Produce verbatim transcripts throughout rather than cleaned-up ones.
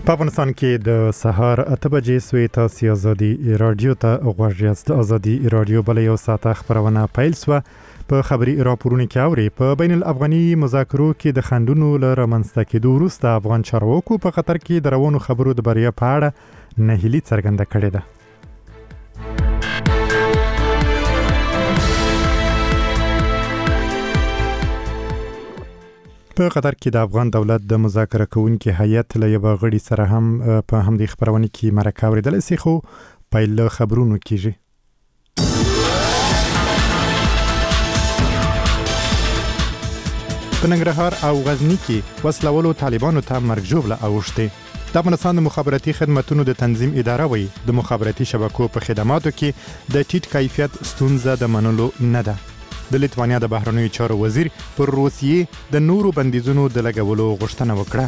په افغانستان کې د سهار اته بجې سوې تاسو ازادي رادیو ته غوږ یاست. ازادي رادیو بل یو ساعته خبرونه پیل سوه. په خبري راپورونو کې اوري په بین الافغاني مذاکرو کې د خندونو ل رامنځته کېدو وروسته افغان چارواکو په قطر کې د روانو خبرو د بریا په اړه نهیلي څرګنده کړې ده. په قطر کې د افغان دولت د مذاکره کوونکي هیئت له یو غړي سره هم په همدې خبرونه کې مرکه اوریدل سي، خو پیل خبرونو کېږي. په ننګرهار او غزني کې وسلوالو طالبانو ته مرګ ژوبله اوښتې. د افغانستان د مخابراتي خدمتونو د تنظیم اداره وایي د مخابراتي شبکو په خدماتو کې د ټیټ کیفیت ستونزه د منلو نه ده. د لیتوانیا د بهرنیو چارو وزیر پر روسیې د نورو بندیزونو د لګولو غوښتنه وکړه.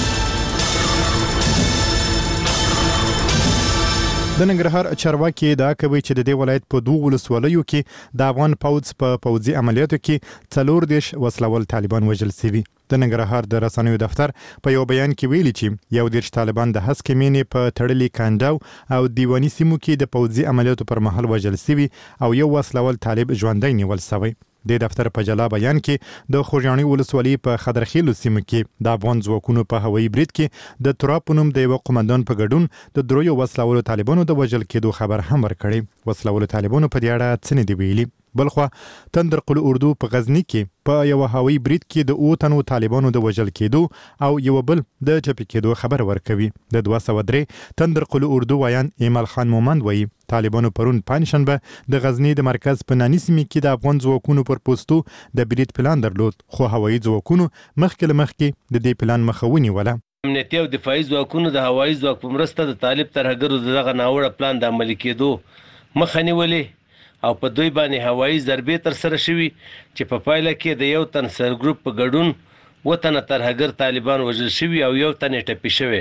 د ننګرهار چارواکي دا کوي چې د دې ولایت په دوه ولسوالیو کې د افغان پوځ په پوځي عملیاتو کې څلور دیش وسلوال طالبان وژل شوي. د ننګرهار د رسنیو دفتر په یو بیان کې ویلي چې یو دیش طالبان د هسکې مینې په تړلي کانډاو او دیواني سیمو کې د پوځي عملیاتو پر مهال وژل شوي او یو وسلوال طالب ژوندی نیول شوی. د دفتر په جلا بیان کې د خوږیاڼي ولسوالۍ په خضرخیلو سیمه کې د افغان ځواکونو په هوایي برید کې د تراب په نوم د یو قومندان په ګډون د دریو وسلوالو طالبانو د وژل کېدو خبر هم ورکړی. وسلوالو طالبانو په دې اړه څه نه دی ویلي. بلخوا تندر قل اردو په غزني کې په یو هوایي برید کې د اوه تنو طالبانو د وژل کېدو او یو بل د چپی کېدو خبر ورکوي. د دوه سوه درې تندر قل اردو ویان ایمل خان مومند وایي طالبانو پرون پنجشنبه د غزني د مرکز په نانی سیمې کې د افغان ځواکونو پر پوستو د برید پلان درلود، خو هوایي ځواکونو مخکې له مخکې د دې پلان مخه ونیوله. امنیتي او دفاعي ځواکونو د هوایي ځواک په مرسته د طالب ترهګرو دغه ناوړه پلان د عملي کېدو مخه نیولې او په دوی باندې هوایي ضربې تر سره شوي چې په پایله کې د یو تن سر ګروپ په ګډون اووه تنه ترهګر طالبان وژل شوي او یو تن یې ټپي شوی.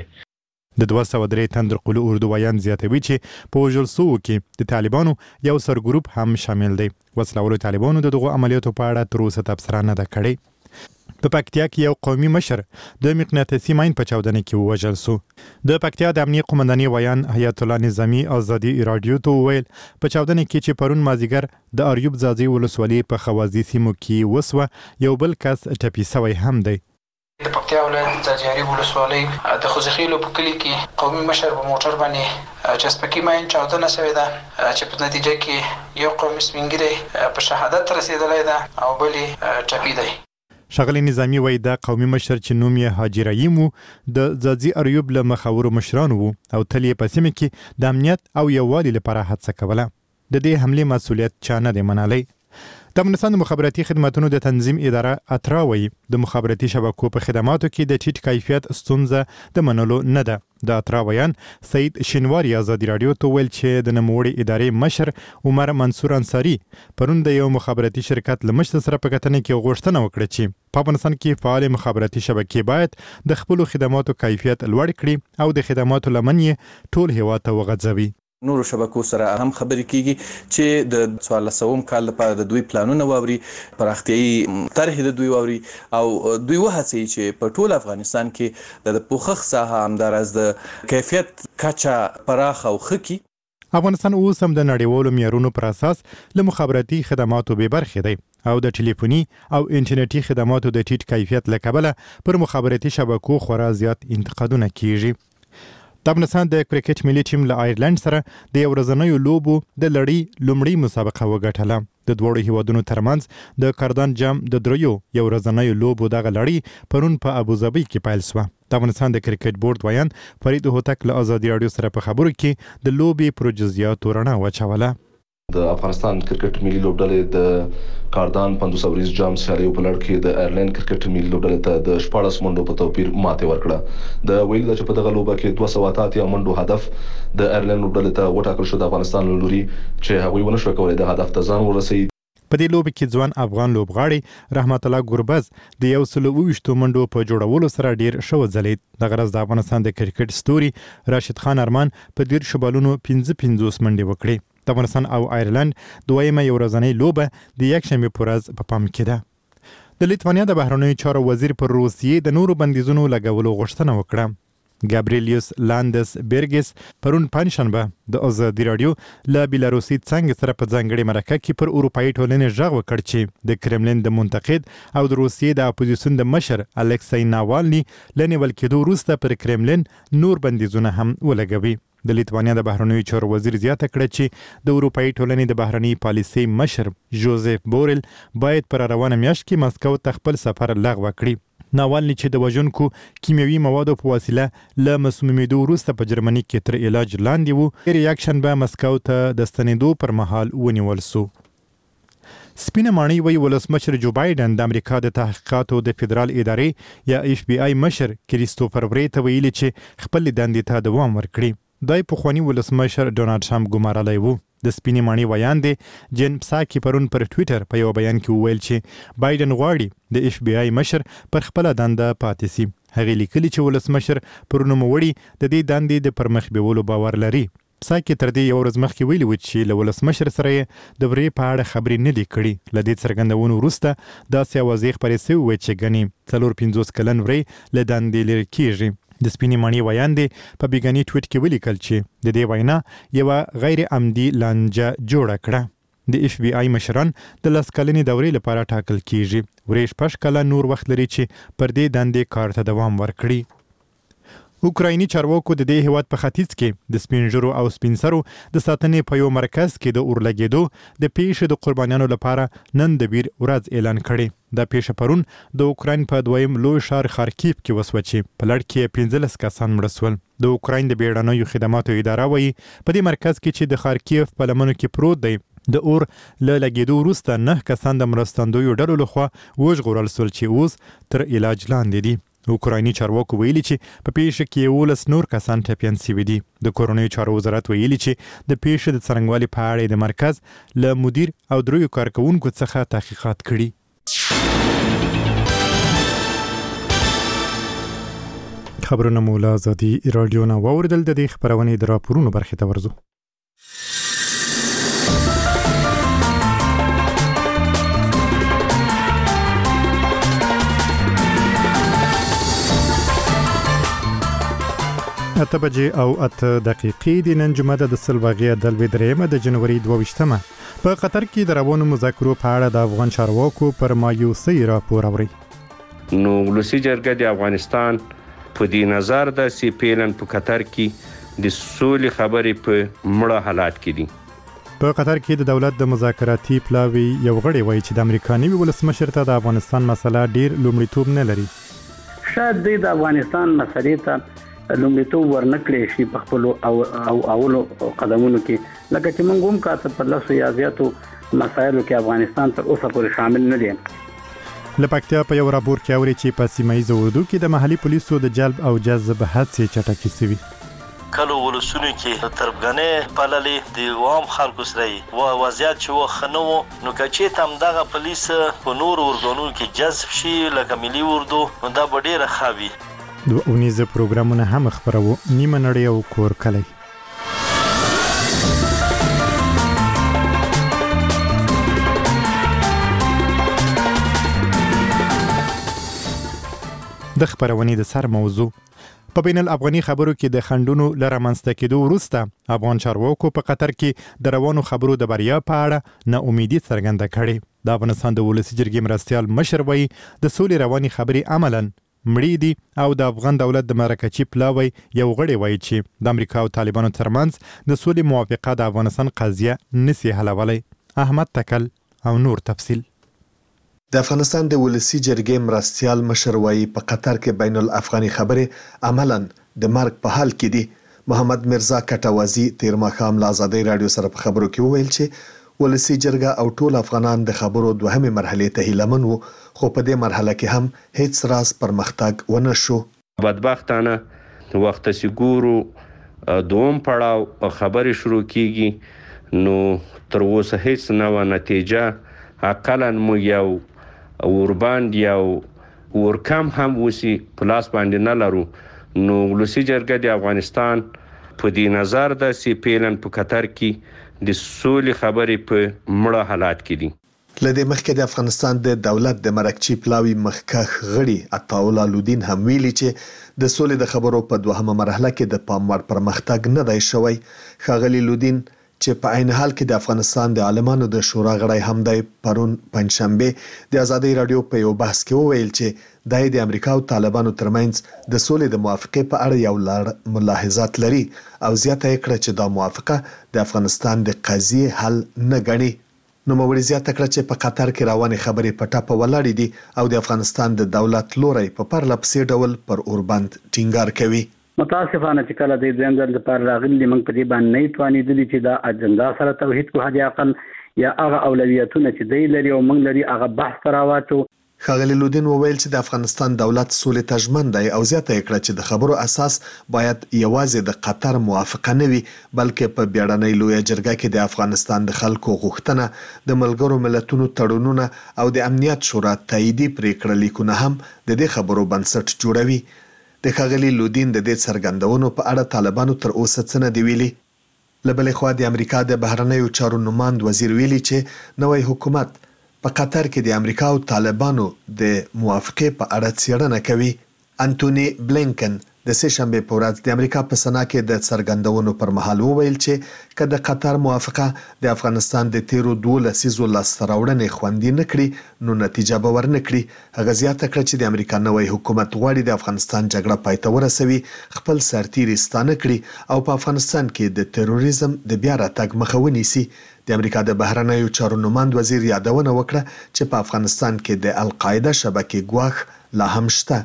د دوه سوه درې تندر قلو اردو ویان زیاتوي چې په وژل سوو کې د طالبانو یو سر ګروپ هم شامل دی. وسلوالو طالبانو د دغو عملیاتو په اړه تر اوسه تبصره نه ده کړې. په پکتیا کې یو قومي مشر د مقناطیسي ماین په چاودنه کې ووژل سو. د پکتیا د امنیه قومندانۍ ویان حیات الله نظامی ازادي رادیو ته وویل په چاودنه کې چې پرون مازیګر د اریوب ځاځي ولسوالۍ په خوازي سیمو کې وسوه، یو بل کس ټپي سوی هم دی. د پکتیا ولایت ځاځي ولسوالۍ د خوځخیلو په کلي کې قومي مشر په موټر باندې چسپکي ماین چاودنه شوې ده چې په نتیجه کې یو قومي سپینګیری په شهادت رسیدلی ده او بل ټپي دی. ښاغلی نظامي وایي دا قومي مشر چې نوم یې حاجي رحیم و د ځاځي اریوب له مخورو مشرانو و او تل یې په سیمه کې د امنیت او یووالي لپاره هڅه کوله. د دې حملې مسؤلیت چا نه دی منلی. د افغانستان د مخابراتي خدمتونو د تنظیم اداره اترا وایي د مخابراتي شبکو په خدماتو کې د ټیټ کیفیت ستونزه د منلو نه ده. د اترا ویان سید شینواری ازادي رادیو ته ویل چې د نوموړي ادارې مشر عمر منصور انصاری پرون د یو مخابراتي شرکت له مشر سره په کتنه کې غوښتنه وکړه چې په افغانستان کې فعال مخابراتي شبکې باید د خپلو خدماتو کیفیت لوړ کړي او د خدماتو لمن یې ټول هیواد ته وغځوي. نورو شبکو سره هم خبرې کیږي چې د څوارلسم کال لپاره د دوی پلانونه واوري، پراختیایي طرحې د دوی واوري او دوی وهڅوي چې په ټول افغانستان کې د پوښښ ساحه همداراز د کیفیت کچه پراخه او ښه کړي. افغانستان اوس هم د نړیوالو معیارونو پر اساس له مخابراتي خدماتو بې برخې دی او د ټلیفوني او انټرنیټي خدماتو د ټیټ کیفیت له کبله پر مخابراتي شبکو خورا زیات انتقادونه کیږي. د افغانستان د کرکټ ملي ټیم له آیرلند سره د یو ورځنیو لوبو د لړۍ لومړۍ مسابقه وګټله. د دواړو هیوادونو ترمنځ د کاردان جام د دریو یو ورځنیو لوبو دغه لړۍ پرون په ابوظبي کې پیل شوه. د افغانستان د کرکټ بورډ ویان فرید هوتک له ازادي رادیو سره په خبرو کې د لوبې پر جزئیاتو رڼا واچوله. د افغانستان کرکټ ملي لوبډلې د کاردان پنځوس اوریز جام سیالیو په لړ کې د آیرلند کرکټ ملي لوبډلې ته د شپاړس منډو په توپیر ماتې ورکړه. د ویل د چې په دغه لوبه کې دوه سوه اته اتیا منډو هدف د آیرلند لوبډلې ته وټاکل شو د افغانستان له لوري چې هغوی ونه شو کولی د هدف ته ځان ورسوي. په دې لوبه کې ځوان افغان لوبغاړي رحمت الله ګربز د یو سل او ویشتو منډو په جوړولو سره ډیر ښه وځلید. دغه ورځ د افغانستان د کرکټ ستوري راشد خان ارمان په دیرشو بالونو پنځه پنځوس منډې وکړې. د افغانستان او آیرلند دویمه یو ورځنۍ لوبه د یکشنبې په ورځ په پام کې ده. د لیتوانیا د بهرنیو چارو وزیر پر روسیې د نورو بندیزونو لګولو غوښتنه وکړه. ګابریلیوس لاندس بیرګس پرون پنځشنبه د ازادي رادیو له بیلاروسي څنګه سره په ځانګړي مرکه کې پر اروپایي ټولنې ژغ وکړ چې د کرملین د منتقد او د روسیې د اپوزیسیون د مشر الکسی ناوالني لنیول کېدو وروسته پر کرملین نور بندیزونه هم ولګوي. د لیتوانیا د بهرنیو چارو وزیر زیاته کړه چې د اروپایي ټولنې د بهرنی پالیسي مشر جوزف بورل باید پر روانه میاشت کې مسکو ته خپل سفر لغوه کړي. ناوالني چې د وژونکو کیمیاوي موادو په وسیله له مسمومیدو وروسته په جرمني کې تر علاج لاندې وو. ریاکشن به مسکو ته د ستنېدو پر مهال ونیول سو. سپینه ماڼۍ وایي ولسمشر جو بایدن د امریکا د تحقیقاتو د فدرال ادارې یا اف بی آی مشر کریستوفر وری ته ویلي چې خپل دندې ته دوام ورکړي. دای پخوانی ولسمشر ډونالد ټرمپ ګمارلی وو. د سپینې ماڼۍ ویاندې جن پساکي پرون پر ټویټر په یو بیان کې وویل چې بایدن غواړي د اف بی آی مشر پر خپل دنده پاتې سي. هغې لیکلي چې ولسمشر پر نوموړي د دې دندې د پرمخ بیولو باور لري. پساکي تر دې یو ورځ مخکې ویلي و چې له ولسمشر سره یې د ورې په اړه خبرې نه دي کړي. له دې څرګندونو وروسته داسې اوازې خپرې سوې وې چې ګنې څلور پنځوس کلن ورې له دندې لرې کېږي. د سپینې ماڼۍ ویاندې په بیګني ټویټ کې ولیکل چې د دې وینا یوه غیر عمدي لانجه جوړه کړه. د اف بی آی مشران د لس کلنې دورې لپاره ټاکل کیږي. ورې شپږ کاله نور وخت لري چې پر دې دندې کار ته دوام ورکړي. اوکرایني چارواکو د دې هیواد په ختیځ کې د سپینږیرو او سپینسرو د ساتنې په یو مرکز کې د اور لګېدو د پیښې د قربانیانو لپاره نن د ویر ورځ اعلان کړې. دا پیښه پرون د اوکراین په دویم لوی ښار خارکیف کې وسوه چې په لړ کې پنځلس کسان مړه سول. د اوکراین د بیړنیو خدماتو اداره وایي په دې مرکز کې چې د خارکیف په لمنو کې پروت دی د اور له لګېدو وروسته نه کسان د مرستندویو ډلو لخوا وژغورل سول چې اوس تر علاج لاندې دي. اوکرایني چارواکو ویلي چې په پیښه کې یولس نور کسان ټپیان شوي دي. د کورنیو چارو وزارت ویلي چې د پیښې د څرنګوالي په اړه د مرکز له مدیر او دریو کارکوونکو څخه تحقیقات کړي. خبرونه مو له ازادي راډیو نه واوریدل. د دې خبرونې د راپورونو برخې ته ورځو. اته بجې او اته دقیقې د نن جمعه د سلواغې د لویدریمه د جنوري دوه ویشتمه په قطر کې د روانو مذاکرو په اړه د افغان چارواکو پر مایوسۍ راپور اوري. نو ولسي جرګه د افغانستان په دې نظر د سی پیلن په قطر کې د سولې خبرې په مړه حالات کې دي. په قطر کې د دولت د مذاکراتي پلاوي یو غړی وایي چې د امریکا نوي ولسمشر ته د افغانستان مسله ډیر لومړیتوب نه لري. شاید د افغانستان مسلې ته لومړیتوب ورنکړي شي په خپل او او اولو قدمونو کې، لکه چې موږ هم کاته په لاسو یا زیاتو مسایلو کې افغانستان تر اوسه پورې شامل نه دي. لپکتیا په یو راپور کې اوري چې په سیمایي اردو کې د محلي پولیسو د جلب او جذب هڅې چټکې شوي. کلو ولسونو کې تربګنې پاللې د عام خلکو سره و وضعیت چې وخنو نو کچې تم دغه پولیس په نور ورګونو کې جذب شي لکه ملي اردو نو دا ډېره خوي. دو اونیزه پروګرامونه هم خبرو نیمه نړۍ او کور کلی. د خبرونې د سر موضوع په بین الافغاني خبرو کې د خندونو لره منځته کېدو وروسته افغان چارواکو په قطر کې د روانو خبرو د بریا په اړه نا امیدي څرګنده کړې. د افغانستان د ولسي جرګې مرستیال مشر وایي د سولې رواني خبرې عملاً مړې دي او د افغان دولت د مرکچي پلاوی یو غړی وایي چې د امریکا او طالبانو ترمنځ د سولې موافقه د افغانستان قضیه نسی حلولی. احمد تکل او نور تفصیل. د افغانستان د ولسي جرګې مرستیال مشر وایي په قطر کې بین الافغاني خبرې عملاً د مرګ په حال کې دي. محمد مرزا کټوازی تیر ماښام له ازادي رادیو سره په خبرو کې وویل چې ولسي جرګه او ټول افغانان د خبرو دوهمه مرحله ته هیلمن وو، خو په دې مرحله کې هم هیڅ راز پرمختګ ونه شو. بدبختانه وخت سګورو دوم پړاو خبرې شروع کیږي نو تر اوسه هیڅ نه و نتیجه. اقلا مو یو اورباند یو ورکم هم وسی پلاس باندې نه لرو. نو ولسي جرګه د افغانستان په دې نظر د سی پیلن په قطر کې د سولې خبرې په مړه حالات کې دي. لدې مخکې د افغانستان د دولت د مرکچی پلاوی مخکښ غړي عطاءالله لودین هم ویلي چې د سولې د خبرو په دوهمه مرحله کې د پام وړ پرمختګ نه دی شوی. ښاغلي لودین چې په عین حال کې د افغانستان د عالمانو د شورا غړی هم دی پرون پنځشنبه د ازادي رادیو په یو بحث کې وویل چې د د امریکا او طالبانو ترمنځ د سولې د موافقې په اړه یو لړ ملاحظات لري او زیاته یې کړه چې دا موافقه د افغانستان د قضیې حل نه ګڼي. نو موري زیاته کړه چې په قطر کې روانې خبرې په ټاپه ولاړې دي او د افغانستان د دولت لوري په پرلپسې ډول پر اوربند ټینګار کوي. متاسفانه چې کله د دویم ځل لپاره راغلي موږ په دې باندې نه توانېدلي چې دا اجنډا سره توحید کو حد اقل یا هغه اولویتونه چې دی لري او موږ لري هغه بحث راواتو. ښاغلي لودین وویل چې د افغانستان دولت سولې ته ژمن دی او زیاته یې کړه چې د خبرو اساس باید یوازې د قطر موافقه نه وي بلکې په بیړنۍ لویه جرګه کې د افغانستان د خلکو غوښتنه د ملګرو ملتونو تړونونه او د امنیت شورا تاییدي پریکړه لیکونه هم د دې خبرو بنسټ جوړوي. د ښاغلي لودین د دې څرګندونو په اړه طالبانو تر اوسه څه نه دی ویلي. له بلې خوا د امریکا د بهرنیو چارو نماند وزیر ویلي چې نوی حکومت په قطر کې د امریکا او طالبانو د موافقې په اړه څېړنه کوي. انټونی بلینکن د سه شنبه په ورځ د امریکا په سنا کې د څرګندونو پر مهال وویل چې که د قطر موافقه د افغانستان د تیرو دوه لسیزو لاسته راوړنې خوندي نه کړي نو نتیجه به ورنه کړي. هغه زیاته کړه چې د امریکا نوی حکومت غواړي د افغانستان جګړه پای ته ورسوي، خپل سرتیري ستانه کړي او په افغانستان کې د تروریزم د بیا راتګ مخه ونیسي. د امریکا د بهرنیو چارو نماند وزیر یادونه وکړه چې په افغانستان کې د القاعده شبکې ګواښ لا هم شته.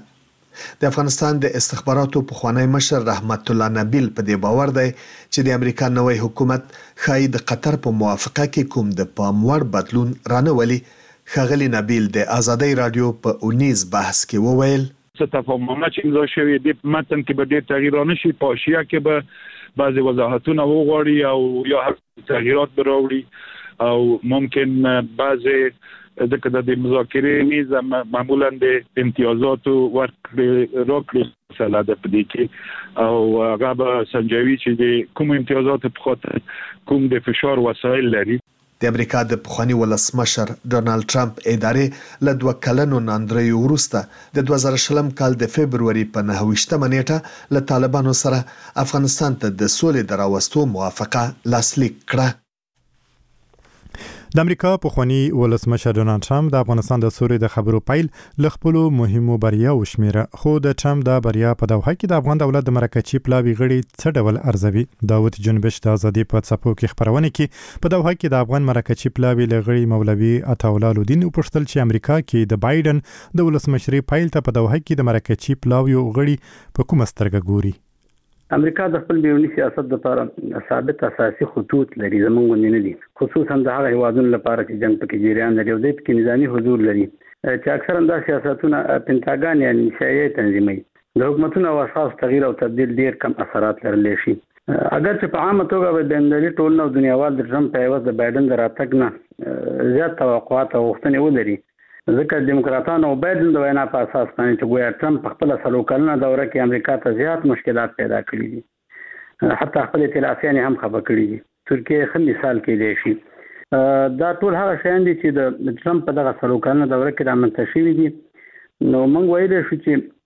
د افغانستان د استخباراتو پخوانی مشر رحمت الله نبیل په دې باور دی چې د امریکا نوی حکومت ښایي د قطر په موافقه کې کوم د پام وړ بدلون رانولي. ښاغلي نبیل د ازادي رادیو په اونیز بحث کې وویل څه تفاهمونه چې امضا شوي دي په متن کې به ډېر تغییر رانشي، په حاشیه کې به بعضې وضاحتونه وغواړي او یا تغییرات به راوړي او ممکن بعضې ځکه د مذاکرې میز معمولا د امتیازاتو ورکړې راکړې مسله ده په دې کې او هغه به سنجوي چې د کوم امتیازاتو په خاطر کوم د فشار وسایل لري. د امریکا د پخوانی ولسمشر ډونالد ټرمپ ادارې له دوه کلنو ناندریو وروسته د دوه زره شلم کال د فبروري په نهه ویشتمه نیټه له طالبانو سره افغانستان ته د سولې د راوستو موافقه لاسلیک کړه. د امریکا پخوانی ولسمشر ډونالد ټرمپ د افغانستان د سولې د خبرو پیل ل خپلو مهمو بریاو شمیره، خو د ټرمپ د بریا په دوحه کې د افغان دولت د مرکچی پلاوی غړي څه ډول ارزوي. داود جنبش د ازادي په څپو کې خبرونه کې په دوحه کې د افغان مرکچی پلاوی لغړي مولوي عطاءالله لودین وپوښتل چې امریکا کې د بایدن د ولسمشري پیل ته په دوحه کې د مرکچی پلاوی غړي په کومه سترګه ګوري. امریکا د خپل بیرونی سیاست لپاره ثابت اساسي خطوط لري، زموږ نه دي، خصوصا د هغه هیوادونو لپاره چې جنگ پکې جریان لري او د پکې نظامی حضور لري چې اکثرا دا سیاستونه پینټاګان یعنی شایع تنظیمي د حکومتونو او اشخاص تغییر او تبديل ډیر کم اثرات لرلی شي. اگر چې په عامه توګه به د بین‌المللي ټولنه او دنیاوال د ټرمپ په عوض د بایدن د راتګ نه زیات توقعات او غوښتنې ولري، ځکه دیموکراتانو او بایدن د وینا په اساس باندې چې ګویا ټرمپ په خپل سلو کلنه دوره کې امریکا ته زیات مشکلات پیدا کړي دي، حتی خپل ائتلافیان هم خبر کړي دي. ترکیه هم مثال کې دی شي. دا ټول هغه شیان دي چې د ټرمپ په دغه سلو کلنه دوره کې رامنځته شوي دي. نو موږ ویلی شو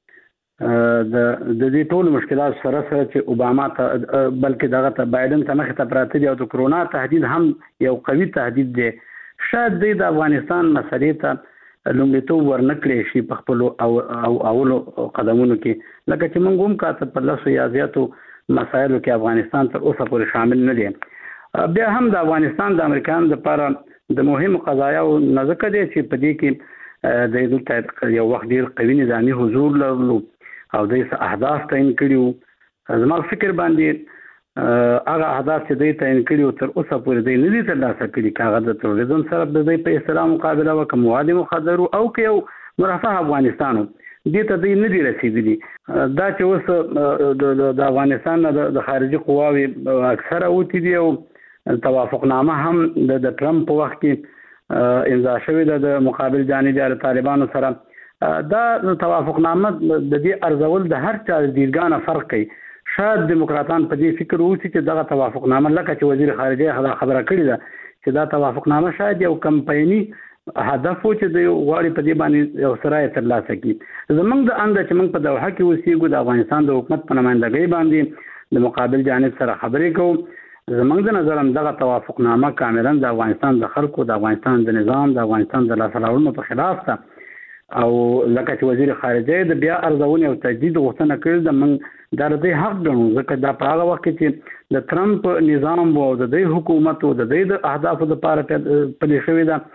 چې د دې ټول مشکلات سره سره چې اوباما ته بلکې دغه ته بایدن ته مخې ته پراته دي او د کرونا تهدید هم یو قوي تهدید دی، شاید د افغانستان مسلې ته لومړیتوب ورنکړی شي په خپلو او اولو قدمونو کې، لکه چې موږ هم کاته په لسو یا زیاتو مسایلو کې افغانستان تر اوسه پورې شامل نه دي. بیا هم د افغانستان د امریکایانو لپاره د مهمو قضایاو نه ځکه دی چې په دې کې د دلته یو وخت ډېر قوي نظامي حضور لرلو او د اهداف تعیین کړي. زما فکر باندې هغه اهداف چې دوی تعیین کړي او تر اوسه پورې دوی نه دي ترلاسه کړي، که هغه د تروریزم سره د دوی په اصطلاح مقابله وکړه، مواد مخدرو او که یو مرفه افغانستان دې ته دوی نه دي رسېدلي. دا چې اوس د افغانستان د خارجي قواوې اکثره اوتې دي او توافقنامه هم د ټرمپ په وخت کې امضا شوې ده د مقابل جانبي طالبانو سره. دا توافقنامه د دې ارزول د هر چا دیدګانه فرق کوي. شاید دیموکراتان په دې فکر اوسي چې دغه توافقنامه لکه چې وزیر خارجه خبره کړې ده چې دا توافقنامه شاید یو کمپایني هدف چې د غواړي په دې باندې یو سرای ترلاسه کړي. زمونږ د انده چې موږ په دوحه کې اوسېږو د افغانستان د حکومت په نمائندګۍ باندې د مقابل جانب سره خبرې کوو. زمونږ د نظر همدغه توافقنامه کاملا د افغانستان د خلکو د افغانستان د نظام د افغانستان د لاسته راوړنو په خلاف ده او لکه چې وزیر خارجه د بیا ارزونې او تجدید غوښتنه کړې ده. موږ دا د دې حق ګڼو ځکه دا په هغه وخت کې چې د ټرمپ نظام او د دې حکومت او د دې د اهدافو لپاره پلي شوې ده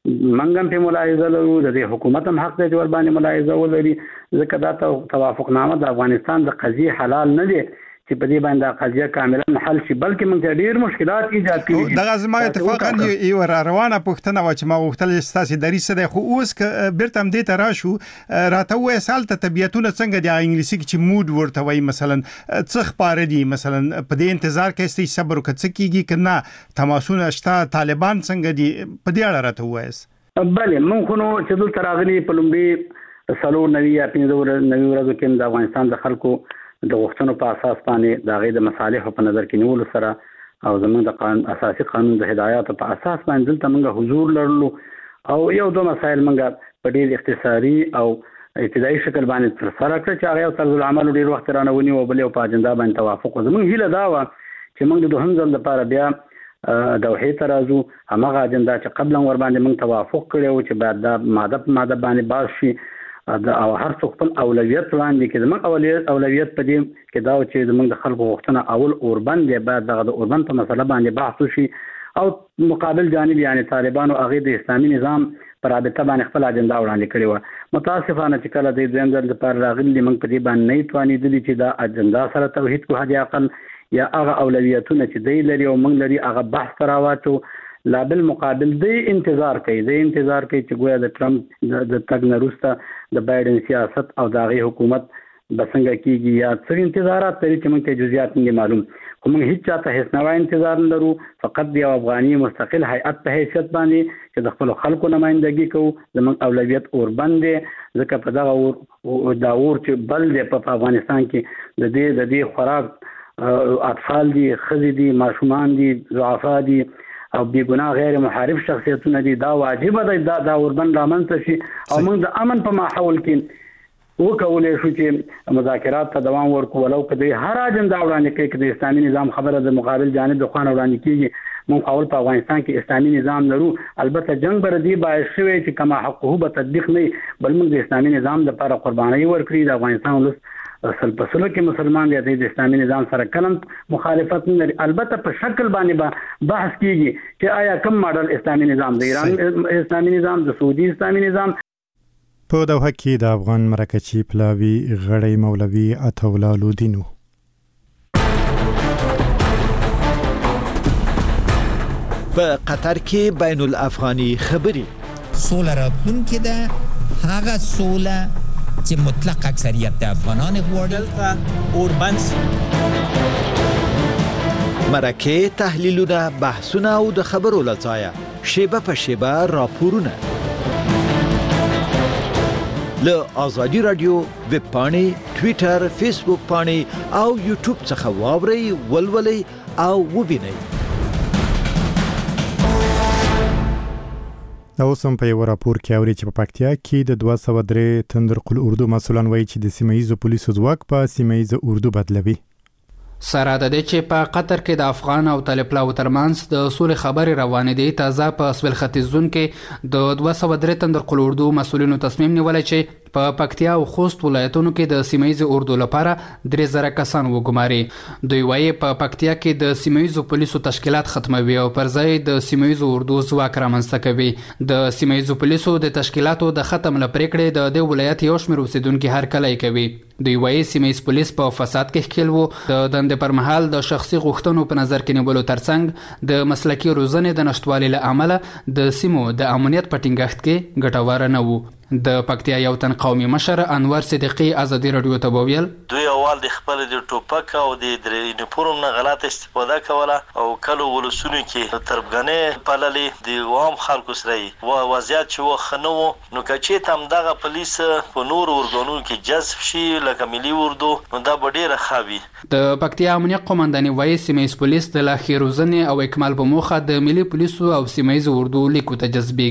موږ هم په ملاحظه لرو. د دې حکومت هم حق دی چې ور باندې ملاحظه ولري ځکه دا توافقنامه د افغانستان د قضیې حلال نه دی چې په دې باندې قضیه کاملا حل شي بلکې موږ ډېر مشکلات ایجاد کړي. دغه زما اتفاقا یو روانه پوښتنه و چې ما غوښتل چې تاسو درې څه دی خو اوس بیرته هم دې ته راشو راته وایي سالته طبیعتونه څنګه دی انګلیسي کې چې موډ ورته وایي مثلا څه خبره دي مثلا په دې انتظار کې استي صبر وکړه کېږي کنه تماسونه شته طالبان څنګه دي په دې اړه راته وایي. بله موږ خو نو چې دلته راغلي په لومړي څلور نوي یا پنځه نوي ورځو کې د افغانستان د خلکو د غوښتنو په اساس باندې د هغې د مصالحو په نظر کې نیولو سره او زموږ د قانون اساسي قانون د هدایاتو په اساس باندې دلته موږ حضور لرلو او یو دوه مسایل موږ په ډېر اختصاري او ابتدایي شکل باندې ترسره کړه چې هغه یو طرز العمل ډېر وخت رانه ونیو او بل یو په اجنډا باندې توافق و. زموږ هیله دا وه چې موږ د دوهم ځل لپاره بیا دوحې ته راځو همغه اجنډا چې قبلا ور باندې موږ توافق کړی و چې باید دا ماده په ماده باندې باز شي او هر څوک خپل اولویت وړاندې کړي. زموږ اولویت اولویت په دې کې دا چې زموږ د خلکو غوښتنه اول اوربند دی باید دغه د اوربند په مسله باندې بحث وشي او مقابل جانب یعنی طالبانو هغې د اسلامي نظام په رابطه باندې خپل اجنډا وړاندې کړې وه. متاسفانه چې کله د دویم ځل لپاره راغلي دي موږ په دې باندې نه توانېدلي چې دا اجنډا سره توحید کړو حد اقل یا هغه اولویتونه چې دی لري او موږ لري هغه بحث ته راواچو. لا بالمقابل دی انتظار کوي دی انتظار کوي چې ګویا د ټرمپ د تګ نه وروسته د بایډن سیاست او د هغې حکومت به څنګه کېږي یا څه انتظارات لري چې موږ ته جزئیات نه معلوم خو موږ هېڅ چاته هېڅ نوی انتظار نه لرو. فقط د یو افغاني مستقل هیئت په حیثیت باندې چې د خپلو خلکو نمایندګي کوو زموږ اولویت اوربند دی ځکه په دغه اور دا اور چې بل دی په افغانستان کې د دې د دې خوراک اطفال دي ښځې دي ماشومان دي ضعفا دي او بیګناه غیر محارب شخصیتونه دي. دا واجبه ده دا دا اوربند رامنځته شي او موږ د امن په ماحول کې وکولی شو چې مذاکرات ته دوام ورکړو ولو که د هر اجنډا وړاندې کوي که د اسلامي نظام خبره د مقابل جانب د خوا نه وړاندې کېږي موږ اول په افغانستان کې اسلامي نظام لرو. البته جنګ به د دې باعث شوی چې کما حقه به تطبیق نه بل موږ د اسلامي نظام لپاره قربانۍ ورکړي. د افغانستان ولس اصل په سلو کې مسلمان دی د اسلامي نظام سره کلم مخالفت نه لري. البته په شکل باندې به بحث کیږي چې آیا کوم ماډل اسلامي نظام د ایران اسلامي نظام د سعودي اسلامي نظام. په دوحه کې د افغان مرکچی پلاوی غړی مولوي عطاالله لودینو په قطر کې بین الافغاني خبرې سوله راتلونکې ده هغه سوله چې مطلق اکثریت د افغانان غواړي اوربند مرکه تحلیلونه بحثونه او د خبرو لڅایه شیبه په شیبه راپورونه له آزادی رادیو ویب پاڼې ټویټر فیسبوک پاڼې او یوټیوب څخه واورئ ولولئ او وبینئ. دا اوس هم په یو راپور کې اوري چې په پکتیا کې د دوه سوه درې تندرقل اردو مسؤلان وایي چې د سیمه ییزو پولیسو ځواک په سیمه ییزه اردو بدلوي. سره د دې چې په قطر کې د افغان او طالب پلاو ترمنځ د سولې خبرې روانې دي. تازه په سویل ختیځ زون کې د دوه سوه درې تندرقل اردو مسؤلینو تصمیم نیولی چې په پکتیا او خوست ولایتونو کې د سیمه ییزې اردو لپاره درې زره کسان وګماري. دوی وایي په پکتیا کې د سیمه ییزو پولیسو تشکیلات ختموي او پر ځای د سیمه ییزو اردو ځواک رامنځته کوي. د سیمه ییزو پولیسو د تشکیلاتو د ختم له پرېکړې د دې ولایت یو شمېر اوسېدونکي هرکلی کوي. دوی وایي سیمه ییز پولیس په فساد کې ښکېل وو. د دندې پر مهال د شخصي غوښتنو په نظر کې نیولو ترڅنګ د مسلکي روزنې د نشتوالي له امله د سیمو د امنیت په ټینګښت کې ګټوره نه وو. د پکتیا یو تن قومي مشر انور صدیقي ازادي رادیو ته وویل دوی اول د خپل د ټوپک او د یونیفورم نه غلط استفاده کوله او کله ولسونو کې تربګنې پاللې د عام خلکو سره و وضعیت چې وخنو نو کچې تم دغه پولیس په نور ورګونو کې جذب شي لکه ملي اردو نو دا ډیره خابي. د پکتیا امنیت قومنداني وایي سیمه ییز پولیس د لا ښې روزنې او اکمال په موخه د ملي پولیسو او سیمه ییز اردو لیکو ته جذبېږي.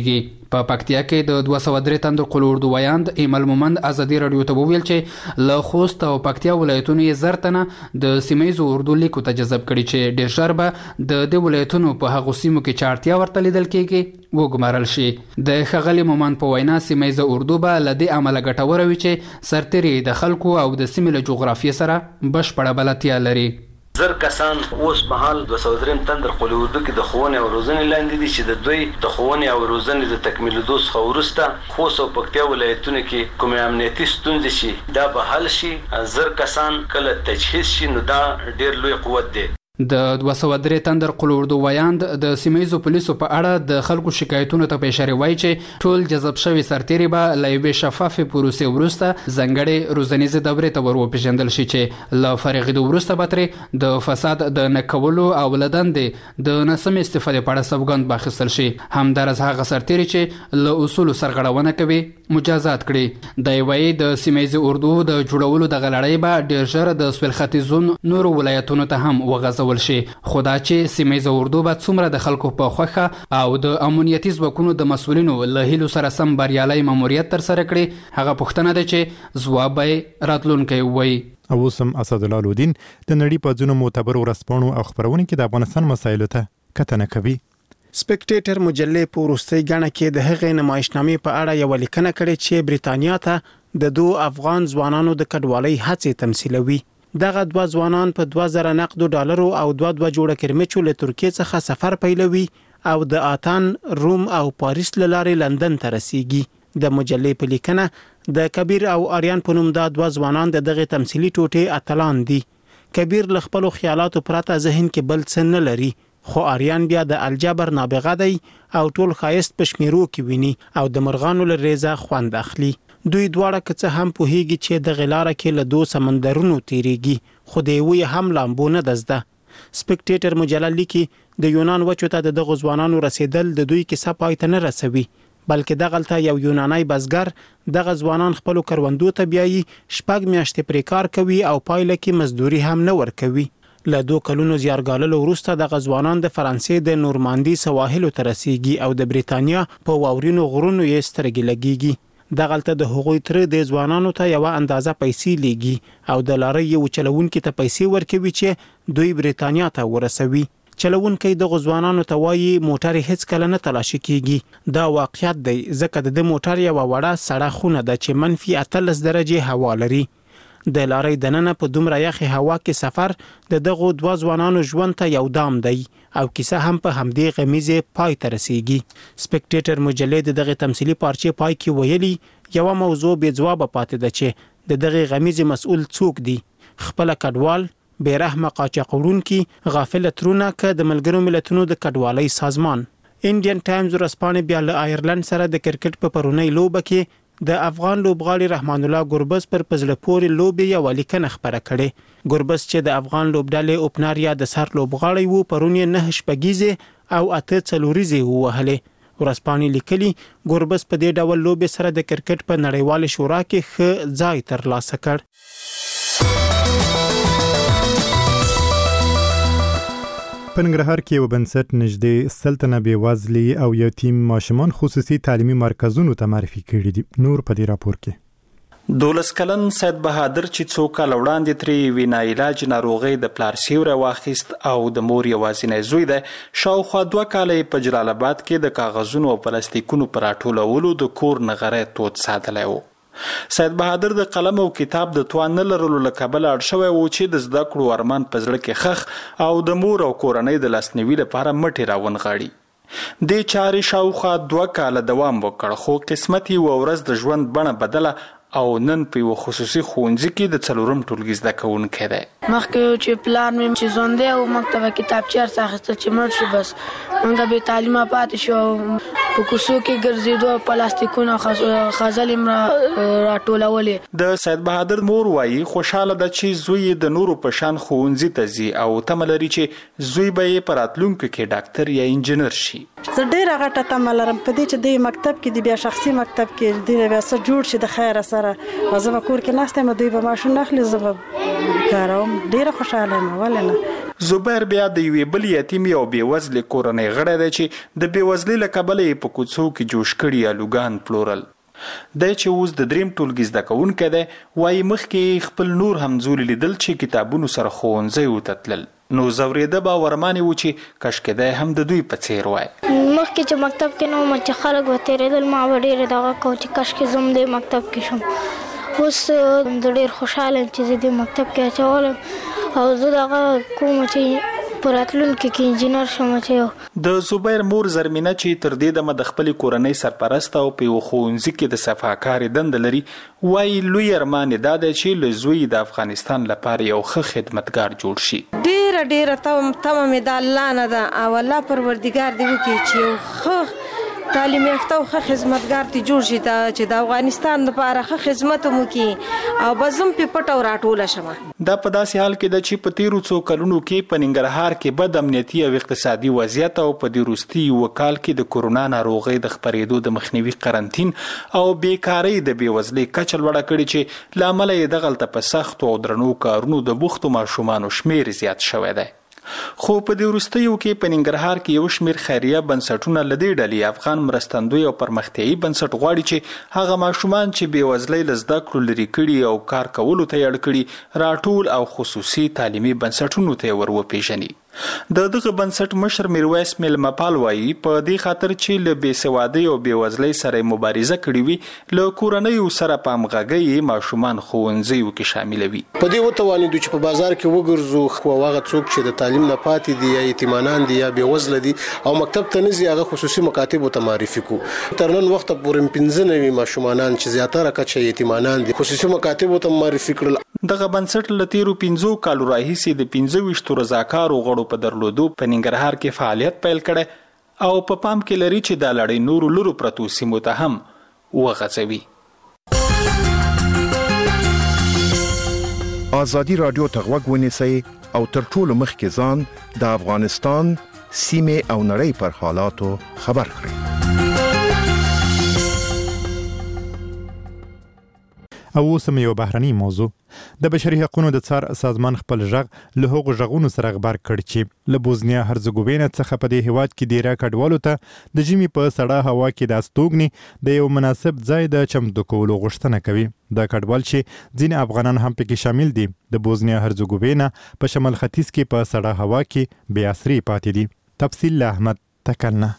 په پکتیا کې د دوه سوه درې تنو قول اردو ویاند ایمل مومند ازادي رادیو ته وویل چې له خوست او پکتیا ولایتونو یې زر تنه د سیمایي اردو لیکو ته جذب کړي چې ډېر ژر به د دې ولایتونو په هغو سیمو کې چې اړتیا ورته لیدل کېږي وګمارل شي. د ښاغلي مومند په وینا سیمایي اردو به له دې امله ګټوره وي چې سرتېري د خلکو او د سیمې له جغرافیې سره بشپړه بلدتیا لري. زر کسان اوس په حال دوه سوه درې تن در قول اردو کې د ښوونې او روزنې لاندې دي چې د دوی د ښوونې او روزنې د تکمیلېدو څخه وروسته خوست او پکتیا ولایتونو کې کومې امنیتي ستونزې شي دا به حل شي. زر کسان کله تجهیز شي نو دا ډېر لوی قوت دی. د دوه سوه درې تندر قول اردو ویاند د سیمایي پولیسو په اړه د خلکو شکایتونو ته په اشاره وایي چې ټول جذب شوي سرتېري به له یوې شفافې پروسې وروسته ځانګړې روزنیزې دورې ته ور وپېژندل شي چې له فارغېدو وروسته به ترې د فساد د نه کولو او له دندې د ناسمې استفادې په اړه سوګند واخیستل شي. همداراز هغه سرتېري چې له اصولو سرغړونه کوي مجازات کړي. دی وایي د سیمایي اردو د جوړولو دغه لړۍ به ډېر ژر د سویل ختیځون نورو ولایتونو ته هم وغځول شي. خو دا چې سیمایي اردو به څومره د خلکو په خوښه او د امنیتي ځواکونو د مسؤلینو له هیلو سره سم بریالی ماموریت ترسره کړي هغه پوښتنه ده چې ځواب به یې راتلونکی ووایي. او اوس هم اسدالله الدین د نړۍ په ځینو معتبرو ورځپاڼو او خپرونو کې د افغانستان مسایلو ته کتنه کوي. سپیکټیټر مجلې په وروستۍ ګڼه کې د هغې نمایشنامې په اړه یوه لیکنه کړې چې بریتانیا ته د دوه افغان ځوانانو د کډوالۍ هڅې تمثیلوي. دغه دوه ځوانان په دوه زره نقدو ډالرو او دوه دوه جوړه کرمچو له ترکیې څخه سفر پیلوي او د آتن، روم او پاریس له لارې لندن ته رسیږي. د مجلې په لیکنه د کبیر او آریان په نوم دا دوه ځوانان د دغه تمثیلي ټوټې اتلان دي. کبیر له خپلو خیالاتو پرته ذهن کې بل څه نه لري خو آریان بیا د الجبر نابغه دی او ټول ښایست په شمیرو کې ویني او د مرغانو له ریزه خوند اخلي. دوی دواړه که څه هم پوهیږي چې د غلاره کې له دوه سمندرونو تیریږي خو د یوې هم لامبو نه ده زده. سپیکټیټر مجله لیکي د یونان وچو ته د دغو ځوانانو رسیدل د دوی کیسه پای ته نه رسوي بلکې دغلته یو یونانی بزګر دغه ځوانان خپلو کروندو ته بیایي شپږ میاشتې پرې کار کوي او پایله کې مزدوري هم نه ورکوي. له دوه کلونو زیارګاللو وروسته دغه ځوانان د فرانسې د نورماندي سواحلو ته رسیږي او د بریتانیا په واورینو غرونو یې سترګې لګیږي. دغلته د هغوی تر د ځوانانو ته یو اندازه پیسې لیږي او د لارۍ یو چلوونکي ته پیسې ورکوي چې دوی بریتانیا ته ورسوي. چلوونکی دغه ځوانانو ته وایي موټر هیڅ کله نه تلاشي کیږي. دا واقعیت دی ځکه د موټر یو وړه سړه خونه ده چې منفي اتلس درجې هوا لري. د لارۍ دننه په دومره یخې هوا کې سفر د دغو دوه ځوانانو ژوند ته یو دام دی او کیسه هم په همدې غمیزې پای ته رسیږي. سپیکټیټر مجلې د دغه تمثیلي پارچې پای کې ویلي یوه موضوع بې ځوابه پاتې ده چې د دغه غمیزې مسؤل څوک دی. خپله کډوال، بې رحمه قاچاق وړونکي، غافله ترونه که د ملګرو ملتونو د کډوالۍ سازمان. انډین ټایمز ورځپاڼې بیا له آیرلند سره د کرکټ په پرونۍ لوبه کې د افغان لوبغاړي رحمان الله ګربز پر پزله پورې لوبې یوه لیکنه خپره کړې. ګربز چې د افغان لوبډلې اوپنر یا د سر لوبغاړی وو پرون یې نه شپږیزې او اته څلوریزې ووهلې. ورځپاڼې لیکلي ګربز په دې ډول لوبې سره د کرکټ په نړیوال شورا کې ښه ځای ترلاسه کړ. په ننګرهار کې یو بنسټ نږدې سل تنه بېوزلي او یتیم ماشومان خصوصي تعلیمي مرکزونو ته معرفي کړي دي. نور په دې راپور کې دولس کلن سید بهادر چې څو کاله وړاندې ترې یوې ناعلاج ناروغۍ د پلار سیوری واخیست او د مور یوازینی زوی دی شاوخوا دوه کاله یې په جلال آباد کې د کاغذونو او پلاستیکونو په راټولولو د کور نغری تود ساتلی و. سید بهادر د قلم او کتاب د توان نه لرلو له کبله اړ شوی و چې د زده کړو ارمان په زړه کې خښ او د مور او کورنۍ د لاسنیوي لپاره مټې راونغاړي. دې چارې شاوخوا دوه کاله دوام وکړ خو قسمت یې یوه ورځ د ژوند بڼه بدله او نن په یو خصوصي ښوونځي کې د څلورم ټولګي زده کوونکی دی. مخکې چې پلان مې چې ژوندی و موږ ته به کتابچې ورڅخه اخیستل چې مړ شو بس موږ بې تعلیمه پاتې شو او په کوڅو کې ګرځېدو پلاستیکونه او خځلې م راټولولې. د سید بهادر مور وایي خوشحاله ده چې زوی یې د نورو په شان ښوونځي ته ځي او تمه لري چې زوی به یې په راتلونکي کې ډاکټر یا انجینر شي. زه ډېره غټه تمه لرم په دې چې د مکتب کې د بیا شخصي مکتب کې د بیا څه جوړ شي د خیره سره او زه به کور کې ناسته یم دوی به ماشین اخلي زه به کاروم ډېره خوشحاله یم ولې نه. زبیر بیا د یوې بل یتیمې او بېوزلې کورنۍ غړی دی چې د بېوزلۍ له کبله یې په کوڅو کې جوش کړي الوګان پلورل. دی چې اوس د دریم ټولګي زده کوونکی دی وایي مخکې خپل نور همزولي لیدل چې کتابونو سره ښوونځیو ته تلل نو ځورېده به ورمانې و چې کشکې دی هم د دوی په څېر وای. مخکې چې مکتب کې نه وم چې خلک به تېرېدل ما به ډېرې دغه کو چې کشکې زه هم دې مکتب کې شم. اوس د ډېر خوشحاله یم چې زه دې مکتب کې اچولم او زه دغه کوم چې په راتلونکي کې انجینر شم. چې د زبیر مور زرمینه چې تر دې دمه د خپلې کورنۍ سرپرست او په یوه ښوونځي کې د صفاکارې دنده لري وایي لوی ارمان یې دا دی چې له زوی د افغانستان لپاره یو ښه خدمتګار جوړ شي. ډېره ډېره تمه مې د الله نه ده او الله پروردګار دې وکړي چې یو ښه تعلیم یافته او ښه خدمتګار دې جوړ شي چې د افغانستان لپاره ښه خدمت هم وکړي او به زه هم پې پټه او راټوله شم. دا په داسې حال کې ده چې په تېرو څو کلونو کې په ننګرهار کې بد امنیتي او اقتصادي وضعیت او په دې وروستي یوه کال کې د کورونا ناروغۍ د خپرېدو د مخنیوي قرنطین او بیکارۍ د بېوزلۍ کچه لوړه کړې چې له امله یې دغلته په سختو او درنو کارونو د بوختو ماشومانو شمېر زیات شوی دی. خو په دې وروستیو کې په ننګرهار کې یو شمېر خیریه بنسټونه له دې ډلې افغان مرستندوی او پرمختیایي بنسټ غواړي چې هغه ماشومان چې بېوزلۍ له زده کړو لرې کړي او کار کولو ته یې اړ کړي راټول او خصوصي تعلیمي بنسټونو ته یې ور وپېژني. د دغه بنسټ مشر میرویس میلمپال وایي په دې خاطر چې له بېسوادۍ او بېوزلۍ سره مبارزه کړې وي له کورنیو سره په همغږۍ ماشومان ښوونځیو کې شاملوي. په دې وتوانېدو چې په بازار کې وګرځو خو هغه څوک چې د تعلیم نه پاتې دي یا یتیمانان دي یا بېوزله دي او مکتب ته نه ځي هغه خصوصي مکاتبو ته معرفي کړو. تر نن وخته پورې پنځه نوي ماشومانان چې زیاتره کچه یتیمانان دي خصوصي مکاتبو ته معرفي کړل. دغه بنسټ له تېرو پنځو کالو راهیسې د پنځه ویشتو رضاکارو غړو په درلودو په ننګرهار کې فعالیت پیل کړی او په پا پام کې لري چې دا لړۍ نورو لرو پرتو سیمو ته هم وغځوي. ازادي راډیو ته غوږ ونیسئ او تر ټولو مخکې ځان د افغانستان سیمې او نړۍ پر حالاتو خبر کړئ. او اوس یو بهرني موضوع د بشري حقوقو د څار سازمان خپل ژغ له هغو ژغونو سره خبر کړ چې له بوزنیا هرزګوینه څخه په دې هیواد کې ډیره کډوالو ته د جمی په سړه هوا کې د استوګني د یو مناسب ځای د چمتو کولو غوښتنه کوي. دا کډوال چې ځین افغانان هم پکې شامل دي د بوزنیا هرزګوینه په شمال ختیځ کې په سړه هوا کې بې اثرې پاتې دي. تفصیل احمد تکلنه.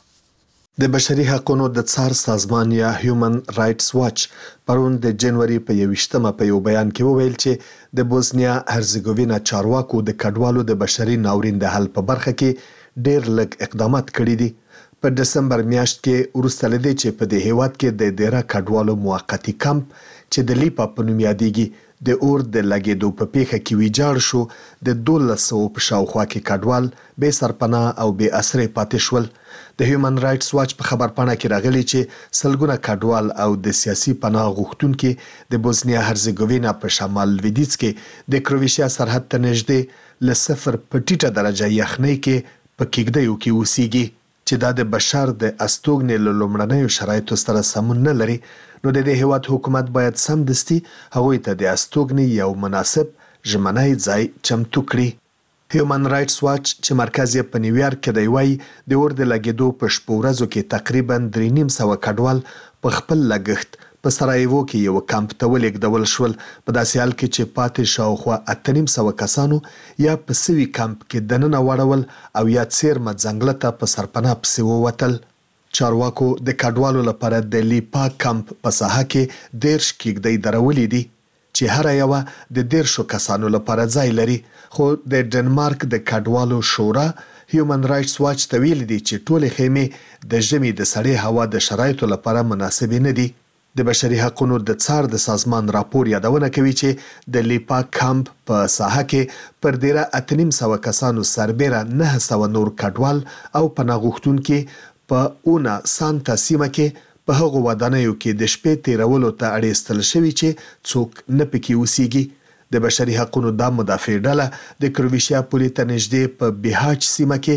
د بشري حقوقو د څار سازمان یا هیومن رائټس واچ پرون د جنوري په یوویشتمه په یو بیان کې وویل چې د بوزنیا هرزګوینه چارواکو د کډوالو د بشري ناورین د حل په برخه کې ډېر لږ اقدامات کړي دي. په دسمبر میاشت کې وروسته له دې چې په دې هیواد کې د ډیره کډوالو موقتی کمپ چې د لیپا په نوم یادېږي د اور د لګېدو په پیښه کې ویجاړ شو د دولس سوه په شاوخوا کې کډوال بې سرپناه او بې اسرې پاتې شول. د هیومن رائټس واچ په خبرپاڼه کې راغلي چې سلګونه کډوال او د سیاسي پناه غوښتونکو د بوزنیا هرزګوینه په شمال لویدیځ کې د کروشیا سرحد ته نږدې له صفر په ټیټه درجه یخنۍ کې په کېږدیو کې اوسېږي چې دا د بشر د استوګنې له لومړنیو شرایطو سره سمون نه لري. نو د دې هیواد حکومت باید سمدستي هغوی ته د استوګنې یو مناسب ژمنی ځای چمتو کړي. هیومن رائټس واچ چې مرکز یې په نیویارک کې دی وایي د اور د لګېدو په شپو ورځو کې تقریبا درې نیم سوه کډوال په خپل لګښت په سرایوو کې یو کمپ ته ولېږدول شول. په داسې حال کې چې پاتې شاوخوا اته نیم سوه کسانو یا په سوي کمپ کې دننه واړول او یا څیرمه ځنګله ته په سرپناه پسې ووتل. چارواکو د کډوالو لپاره د لیپا کمپ په ساحه کې دېرش کېږدۍ درولې دي چې هر یوه د دېرشو کسانو لپاره ځای لري. خو د ډنمارک د کډوالو شورا هیومن رائټس واچ ته ویلي دي چې ټولې خیمې د ژمي د سړې هوا د شرایطو لپاره مناسبې نه دي. د بشري حقوقو د څار د سازمان راپور یادونه کوي چې د لیپا کمپ په ساحه کې پر ډیره اته نیم سوه کسانو سربیره نه سوه نور کډوال او پناه غوښتونکي په اونا سانتا سیمه کې په هغو ودانیو کې د شپې تیرولو ته اړ ایستل شوي چې څوک نه پکې اوسېږي. د بشري حقوقو د مدافع ډله د کروشیا پولې ته نږدې په بیهاچ سیمه کې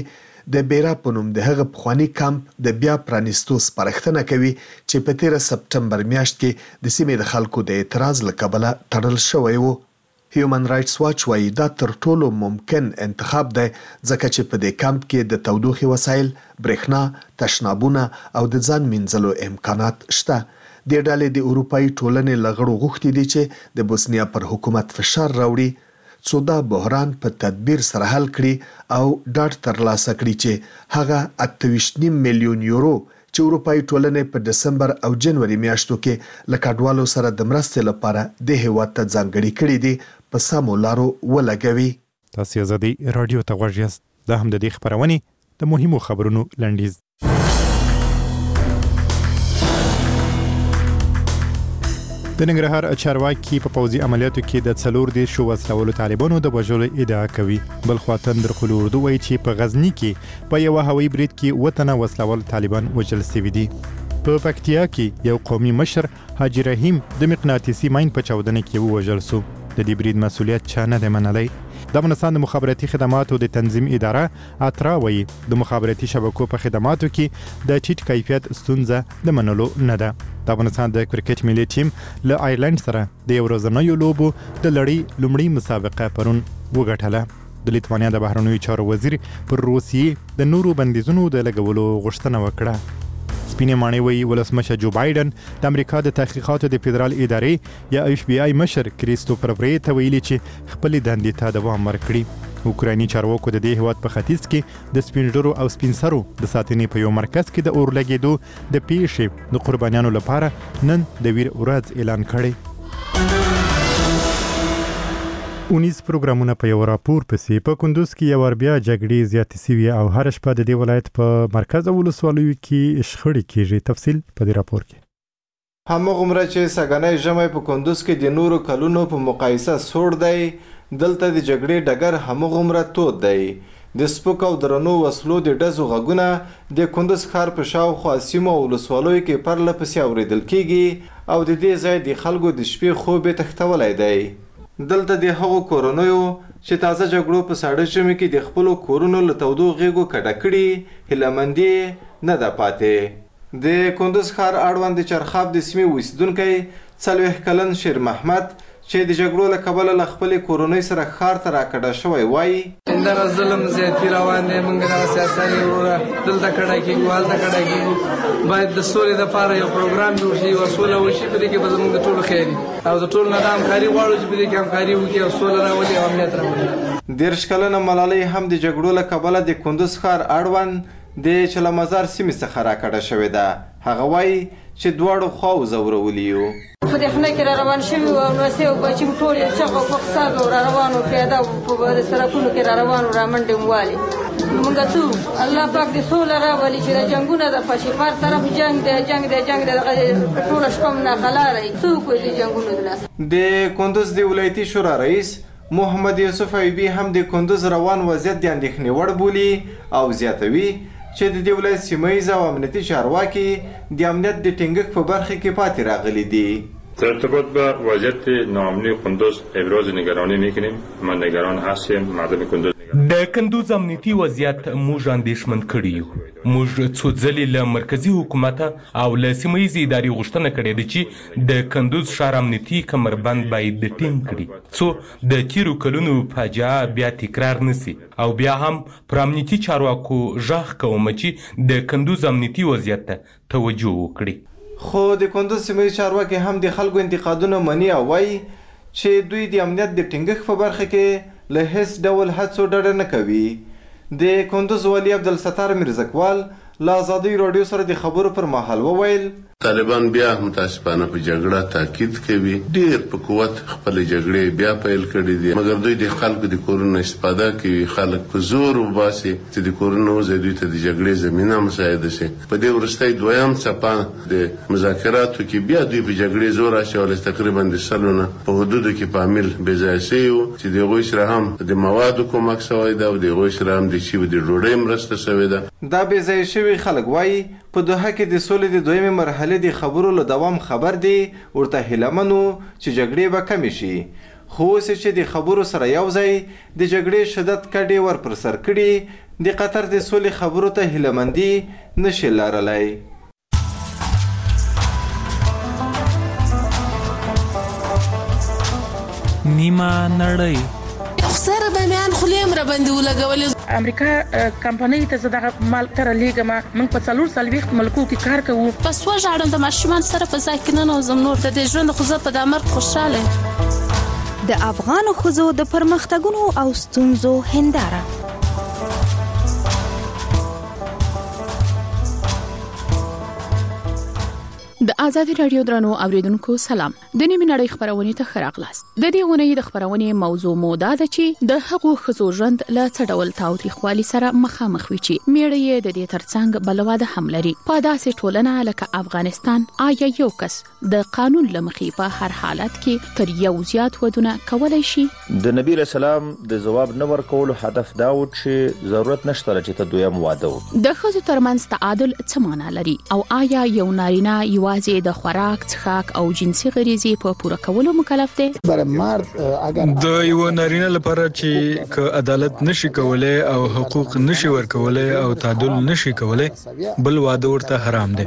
د بیرا په نوم د هغه پخوانی کمپ د بیا پرانیستو سپارښتنه کوي چې په تیره سپټمبر میاشت کې د سیمې د خلکو د اعتراض له کبله تړل شوی و. هیومن رائټس واچ وایي دا تر ټولو ممکن انتخاب دی ځکه چې په دې کمپ کې د تودوخې وسایل، برېښنا، تشنابونه او د ځان مینځلو امکانات شته. د ډلې د اروپایي ټولنې له غړو غوښتي دي چې د بوسنیا پر حکومت فشار راوړي څو دا بحران په تدبیر سره حل کړي او ډاډ ترلاسه کړي چې هغه اته ویشت نیم میلیون یورو چې اروپایي ټولنې په دسمبر او جنوري میاشتو کې له کډوالو سره د مرستې لپاره د هیواد ته ځانګړي کړي دي په سمو لارو ولګوي. تاسو ازادي رادیو ته غوږ یاست. دا هم د دې خبرونې د مهمو خبرونو لنډیز. د ننګرهار چارواکي په پوځي عملیاتو کې د څلور دیرشو وسلوالو طالبانو د وژلو ادعا کوي. بل خوا تندر خلو اردو وایي چې په غزني کې په یو هوایي برید کې وطنه وسلوال طالبان وژل شوي دي. په پکتیا کې یو قومي مشر حاجی رحیم د مقناطیسي ماین په چاودنه کې ووژل شو. د دې برید مسؤلیت چا نه دی منلی. د افغانستان د مخابراتي خدماتو د تنظیم اداره اترا وایي د مخابراتي شبکو په خدماتو کې د ټیټ کیفیت ستونزه د منلو نه ده. د افغانستان د کرکټ ملي ټیم له آیرلند سره د یو ورځنیو لوبو د لړۍ لومړۍ مسابقه پرون وګټله. د لیتوانیا د بهرنیو چارو وزیر پر روسیې د نورو بندیزونو د لګولو غوښتنه وکړه. سپینې ماڼۍ وایي ولسمشر جو بایدن د امریکا د تحقیقاتو د فدرال ادارې یا اف بی آی مشر کریستوفر وری ته ویلي چې خپلې دندې ته دوام ورکړي. اوکرایني چارواکو د دې هیواد په ختیځ کې د سپینږیرو او سپین سرو د ساتنې په یو مرکز کې د اور لګېدو د پیښې د قربانیانو لپاره نن د ویر ورځ اعلان کړی. اونیز پروګرامونه په یو راپور پسې په کندوز کې یو بیا جګړې زیاتې سوي او هر شپه د دې ولایت په مرکز او ولسوالیو کې شخړې کیږي. تفصیل په دې راپور کې. همغومره چې سګنۍ ژمی په کندوز کې د نورو کلونو په مقایسه سوړ دی، دلته د جګړې ډګر همغومره تود دی. د سپک او درنو وسلو د ډزو غږونه د کندوز ښار په شاوخوا سیمو او ولسوالیو کې پرله پسې اورېدل کیږي او د دې ځای د خلکو د شپې خوب یې تښتولی دی. دلته د هغو کورنیو چې تازه جګړو په ساړه ژمي کې د خپلو کورونو له تودو غېږو کډه کړي هیلهمندي نه ده پاتې. د کندوز ښار اړوند د چرخاب د سیمې اوسیدونکی څلوېښت کلن شیر محمد چې د جګړو له کبله له خپلې کورنۍ سره ښار ته راکډه شوی وایي دغه ظلم زیاتي روان دی. موږ دغه سیاسي وروره دلته کډه کېږو، هلته کډه کېږو. باید د سولې دپاره یو پروګرام جوړ شي، یوه سوله وشي، په دې کې به زموږ د ټولو خیر وي او د ټولو نه دا همکاري غواړو چې په دې کې همکاري وکړي او سوله راولي او امنیت راولي. دېرش کلنه ملالۍ هم د جګړو له کبله د کندوز ښار اړوند د چلمزار سیمې څخه راکډه شوې ده. هغه وایي چې دواړو خواو ځورولي یو. په دې خونه کې را روان شوي وو او ناڅې او بچي مو ټول یې چغ او فقصاد او را روان وو، پیاده په سړکونو کې را روان وو، را منډې مو والې. مونږ څو الله پاک دې سوله راولي چې د جنګونه د پشي هر طرف جنګ دی جنګ دی جنګ دی دغه ټوله شپه مو ناخلاره یي. څوک وایي د جنګونو د لاس. د کندوز د ولایتي شورا رئیس محمد یوسف ایوبي هم د کندوز روان وضعیت د اندېښنې وړ بولي او زیاتوي چې د دې ولایت سیمه ییز او امنیتي چارواکي د امنیت د ټینګښت په برخه کې پاتې راغلي دي. در ارتباط با وضعیت ناامنی قندوز ابراز نگرانی میکنیم. من نگران هستیم، مردم کندوز د کندوز امنیتي وضعیت موږ اندېښمن کړي یو. موږ څو ځلې له مرکزي حکومت او له سیمه ییزې ادارې غوښتنه کړې ده چې د کندوز ښار امنیتي کمربند باید ټینګ کړي څو د تیرو کلونو فاجعه بیا تکرار نشي. او بیا هم پر امنیتي چارواکو غږ کوم چې د کندوز امنیتي وضعیت ته توجه وکړي. خو د کندوز سیمه ییز چارواکي هم د خلکو انتقادونه مني او وایي چې دوی د امنیت د ټینګښت په برخه کې له هیڅ ډول هڅو ډډه نه کوي. د کندوز والي عبدالستار میرزکوال له ازادۍ راډیو سره د خبرو پر مهال وویل طالبان بیا متاسفانه په جګړه تاکید کوي. ډیر په قوت خپل جګړې بیا پیل کړي دي، مګر دوی د خلکو د کورونو استفاده کوي. خلک په زور وباسي چې د کورونو وځي دوی ته د جګړې زمينه مساعده شي. په دې ورستۍ دویم څپه د مذاکراتو کې بیا دوی په جګړې زور اچول. تقریبا د سلونه په حدودو کې په عامل بې ځای شوي چې د هغوی سره هم د موادو کومک شوی ده او د هغوی سره هم د شوي د ډوډۍ مرسته شوې ده. دا بې ځای شوي خلک وایي په دوحه کې د سولې د دویمې مرحلې د خبرو له دوام خبر دی. ورته هیله منو چې جګړې به کمې شي. خو اوس چې د خبرو سره یو ځای د جګړې شدت کډې ور پر سر کړي د قطر د سولې خبرو ته هیلهمندي نشي لرلی. نیمه نړۍ سره به میان خلیم را باندې ولګولې. امریکا کمپنۍ ته زه دغه مال تر لیږم. موږ په څلور څلوېښت ملکو کې کار کوو. پس وژاړم د ماشومان سره په ځای کې ننوځم. نور د دې ژوند خو زه په دا مرګ خوشحاله. د افغانو ښځو د پرمختګونو او ستونزو هنداره. د آزادي رادیو درنو اوریدونکو سلام. د نیمه نړۍ خبرونه ته خراغلاست. د دې غونې د خبرونه موضوع موده ده چې د هغو خزو ژوند له څډول تاوتریخوالي سره مخامخ وي چې میړه یې د دې ترڅنګ بلواده حملري. په داسې ټولنه لکه افغانستان آیا یو کس د قانون لمخې په هر حالت کې تر یو زیات ودونه کولای شي؟ د نبی رسول الله د جواب نه ورکولو هدف دا و چې ضرورت نشته چې ته دویم واده و. د خزو ترمنځ تعادل څه معنی لري او آیا یو نارینه یو د خوراک، څښاک او جنسي غریزې په پوره کولو مکلف دی؟ د یو نارینه لپاره چې ک عدالت نشي کولای او حقوق نشي ورکولای او تعادل نشي کولای، بل واده ورته حرام دی.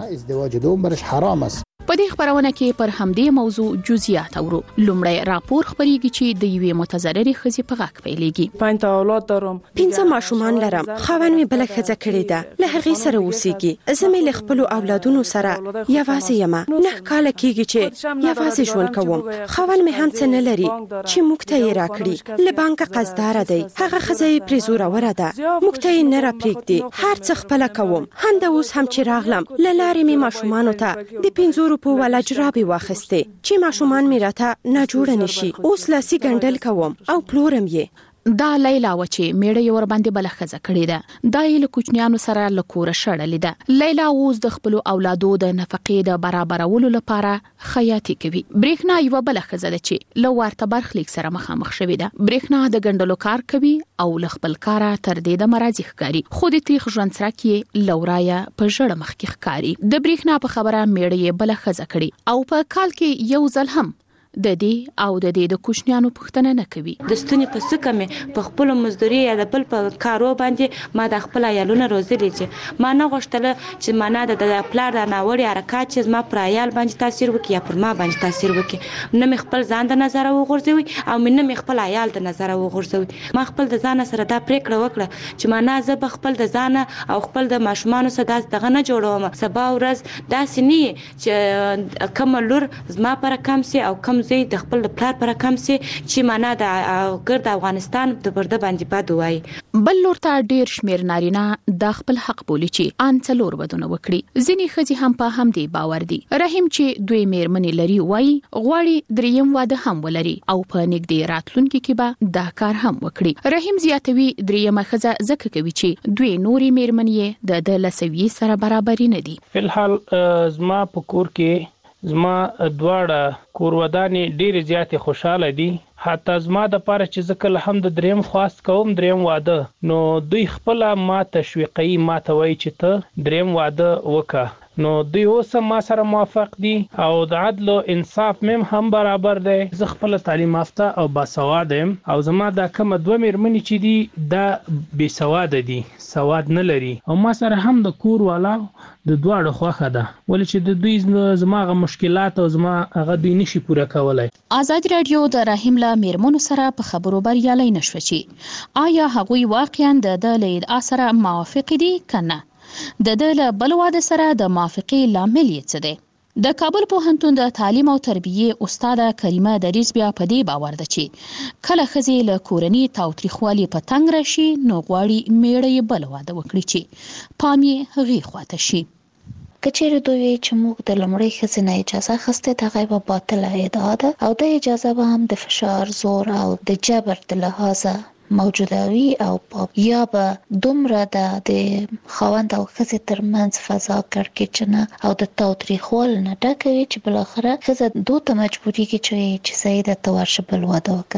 په دې خبرونه کې پر همدې موضوع جزئیات اورو. لومړی راپور خبريږي چې د یوې متضررې ښځې په غاک پیلېږي. پنځه اولاد لرم. پنځه ماشومان لرم. خاوند مې بل ښځه کړې ده. له هغې سره اوسېږي. زه مې له خپل اولادونو سره یوازې یم. نه کال کېږي چې یوازې ژوند کوم. خاوند مې هم څه نه لري چې موږ ته یې راکړي. له بانک قرضدار دی. هغه ښځه یې پرې زوروره ده. موږ ته یې نه راپرېږدي. هر څه خپل کوم. همدا اوس هم چې راغلم له لارې مې ماشومانو ته د پنځو په ولا جرابې واخستې چې ماشومان مې راته نه جوړ نشي. اوس لاسي ګنډل کوم او پلورم یې. دا لیلا و چې میړه یې ور باندې بل ښځه کړې ده. دا یې له کوچنیانو سره له کوره شړلې ده. لیلا اوس د خپل اولادو د نفقې د برابرولو لپاره خیاطي کوي. برېښنا یو بل ښځه ده چې له ورته برخلیک سره مخامخ شوې ده. برېښنا د ګنډلو کار کوي او له خپل کاره تر دې د مرزي ښکاری. خو د تاریخ ژوند سره کې لورایا په ژړه مخ کې ښکاری. د برېښنا په خبره میړه یې بل ښځه کړي او په کال کې یو ځل هم د دې او د دې د کوچنیانو پښتنه نه کوي. د ستوني په سکه مې په خپل مزدوري یا د بل په کارو باندې ما د خپل عیالونه روزلې چې ما نه غوښتل چې ما نه د پلار د ناوړي حرکت چې ما پر عیال باندې تاثیر وکړي یا پر ما باندې تاثیر وکړي. نه مې خپل ځان د نظر وغورځوي او نه مې خپل عیال د نظر وغورځوي. ما خپل د ځان سره دا پریکړه وکړه چې ما نه زه خپل د ځان او خپل د ماشومان سره دغه نه جوړوم. سبا ورځ داسې نه چې کوم لور زما پر کم سي او کم زه د خپل پلار پر کم سي چې معنا د ګرد افغانستان د برده باندې پاد وای. بل لور ته ډیر شمیر نارینه د خپل حق بولی چې ان څلور ودونه وکړي. ځینې ښځې هم په هم دی باور دي. رحیم چې دوی میرمنې لري وای غواړي دریم واده هم ولري او په نږدې راتلونکي کې به دا کار هم وکړي. رحیم زیاتوي دریمه ښځه ځکه کوي چې دوی نوري میرمنې د د لسوي سره برابر نه دي. فلحال زما په کور کې زما دواړه کورودانې ډېرې زیاتې خوشاله دي. حتی زما د پاره چې ځکه له هم د دریم خواست کوم دریم واده نو دوی خپل ما تشویقي ما ته وایي چې ته دریم واده وکړه. نو دوی اوس ما سره موافق دي او د عدل او انصاف مم هم برابر دی. زه خپل تعلیم یافته او باسواد یم او زما د کوم دوه میرمنې چې دي دا بې سواد دي، سواد نه لري او ما سره هم د کور والا د دواړو خوخه ده ولې چې د دوی زماغه مشکلات او زما هغه دوی نشي پوره کولای. آزاد رادیو د رحیم له میرمنو سره په خبرو بریالي نشو چې آیا هغوی واقعا د دلید اثر موافق دي کنه. د دل بل واده سره د موافقې لامل یې څه دی؟ د کابل پوهنتون د تعلیم او تربیه استاد کریمه دریز بیا په دې باور ده چې کله ښځې له کورنۍ تاوتریخوالي په تنګ راشي نو غواړي میړه یې بل واده وکړي چې پام یې هغې خواته شي. کچېرې دوی چې موږ د لومړۍ ښځې نه اجازه اخیستې هغه به باطله ادعا ده او د اجازه به هم د فشار، زور او د جبر د لحاظه موجوده وي او یا به دومره د خاوند او ښځې ترمنځ فضا کړکېچنه او د تاوتریخوالي نه ډکه وي چې بالاخره ښځه دوی ته مجبورېږي چې چې سیده ته ورشه بل واده وکړي.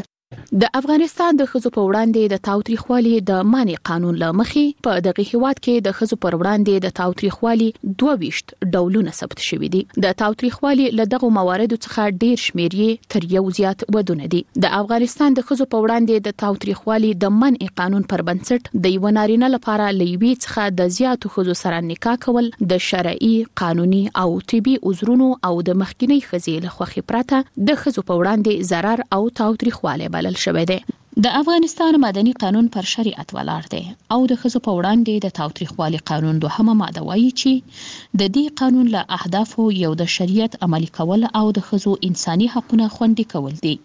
د افغانستان د خزو په وړاندې د تاوتریخوالي د مانع قانون لمخې په دغه هیواد کې د خزو پر وړاندې د تاوتریخوالي دوه ویشت ډولونه ثبت شوي دي. د تاوتریخوالي له دغه مواردو څخه ډیر شمیر یې تر یو زیات ودونه دي. د افغانستان د خزو په وړاندې د تاوتریخوالي د منع قانون پر بنسټ د یو نارینه لپاره لوي څخه د زیاتو خزو سره نکاح کول د شرعي، قانوني او طبي عذرونو او د مخکینی خزې له خوخي پرته د خزو په وړاندې ضرر او تاوتریخواله بلل شوی دی. د افغانستان مدني قانون پر شریعت ولاړ دی او د خزو په وړاندې د تاوتریخوالي قانون دوهمه ماده وایي چې د دې قانون له اهدافو یو د شریعت عملي کول او د خزو انساني حقوقونه خوندي کول دي.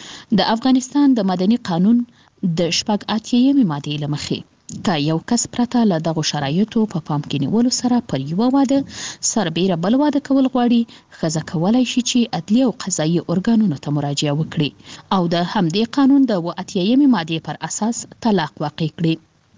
د افغانستان د مدني قانون د شپږ اتیایم ماده لمخې که یو کس پرته له دغه شرایطو په پام کې نیولو سره پر یو واده سربېره بل واده کول غواړي، ښځه کولای شي چې عدلي او قضایي ارګانونو ته مراجعه وکړي او د همدې قانون د اووه اتیایمې مادې پر اساس طلاق واقع کړي.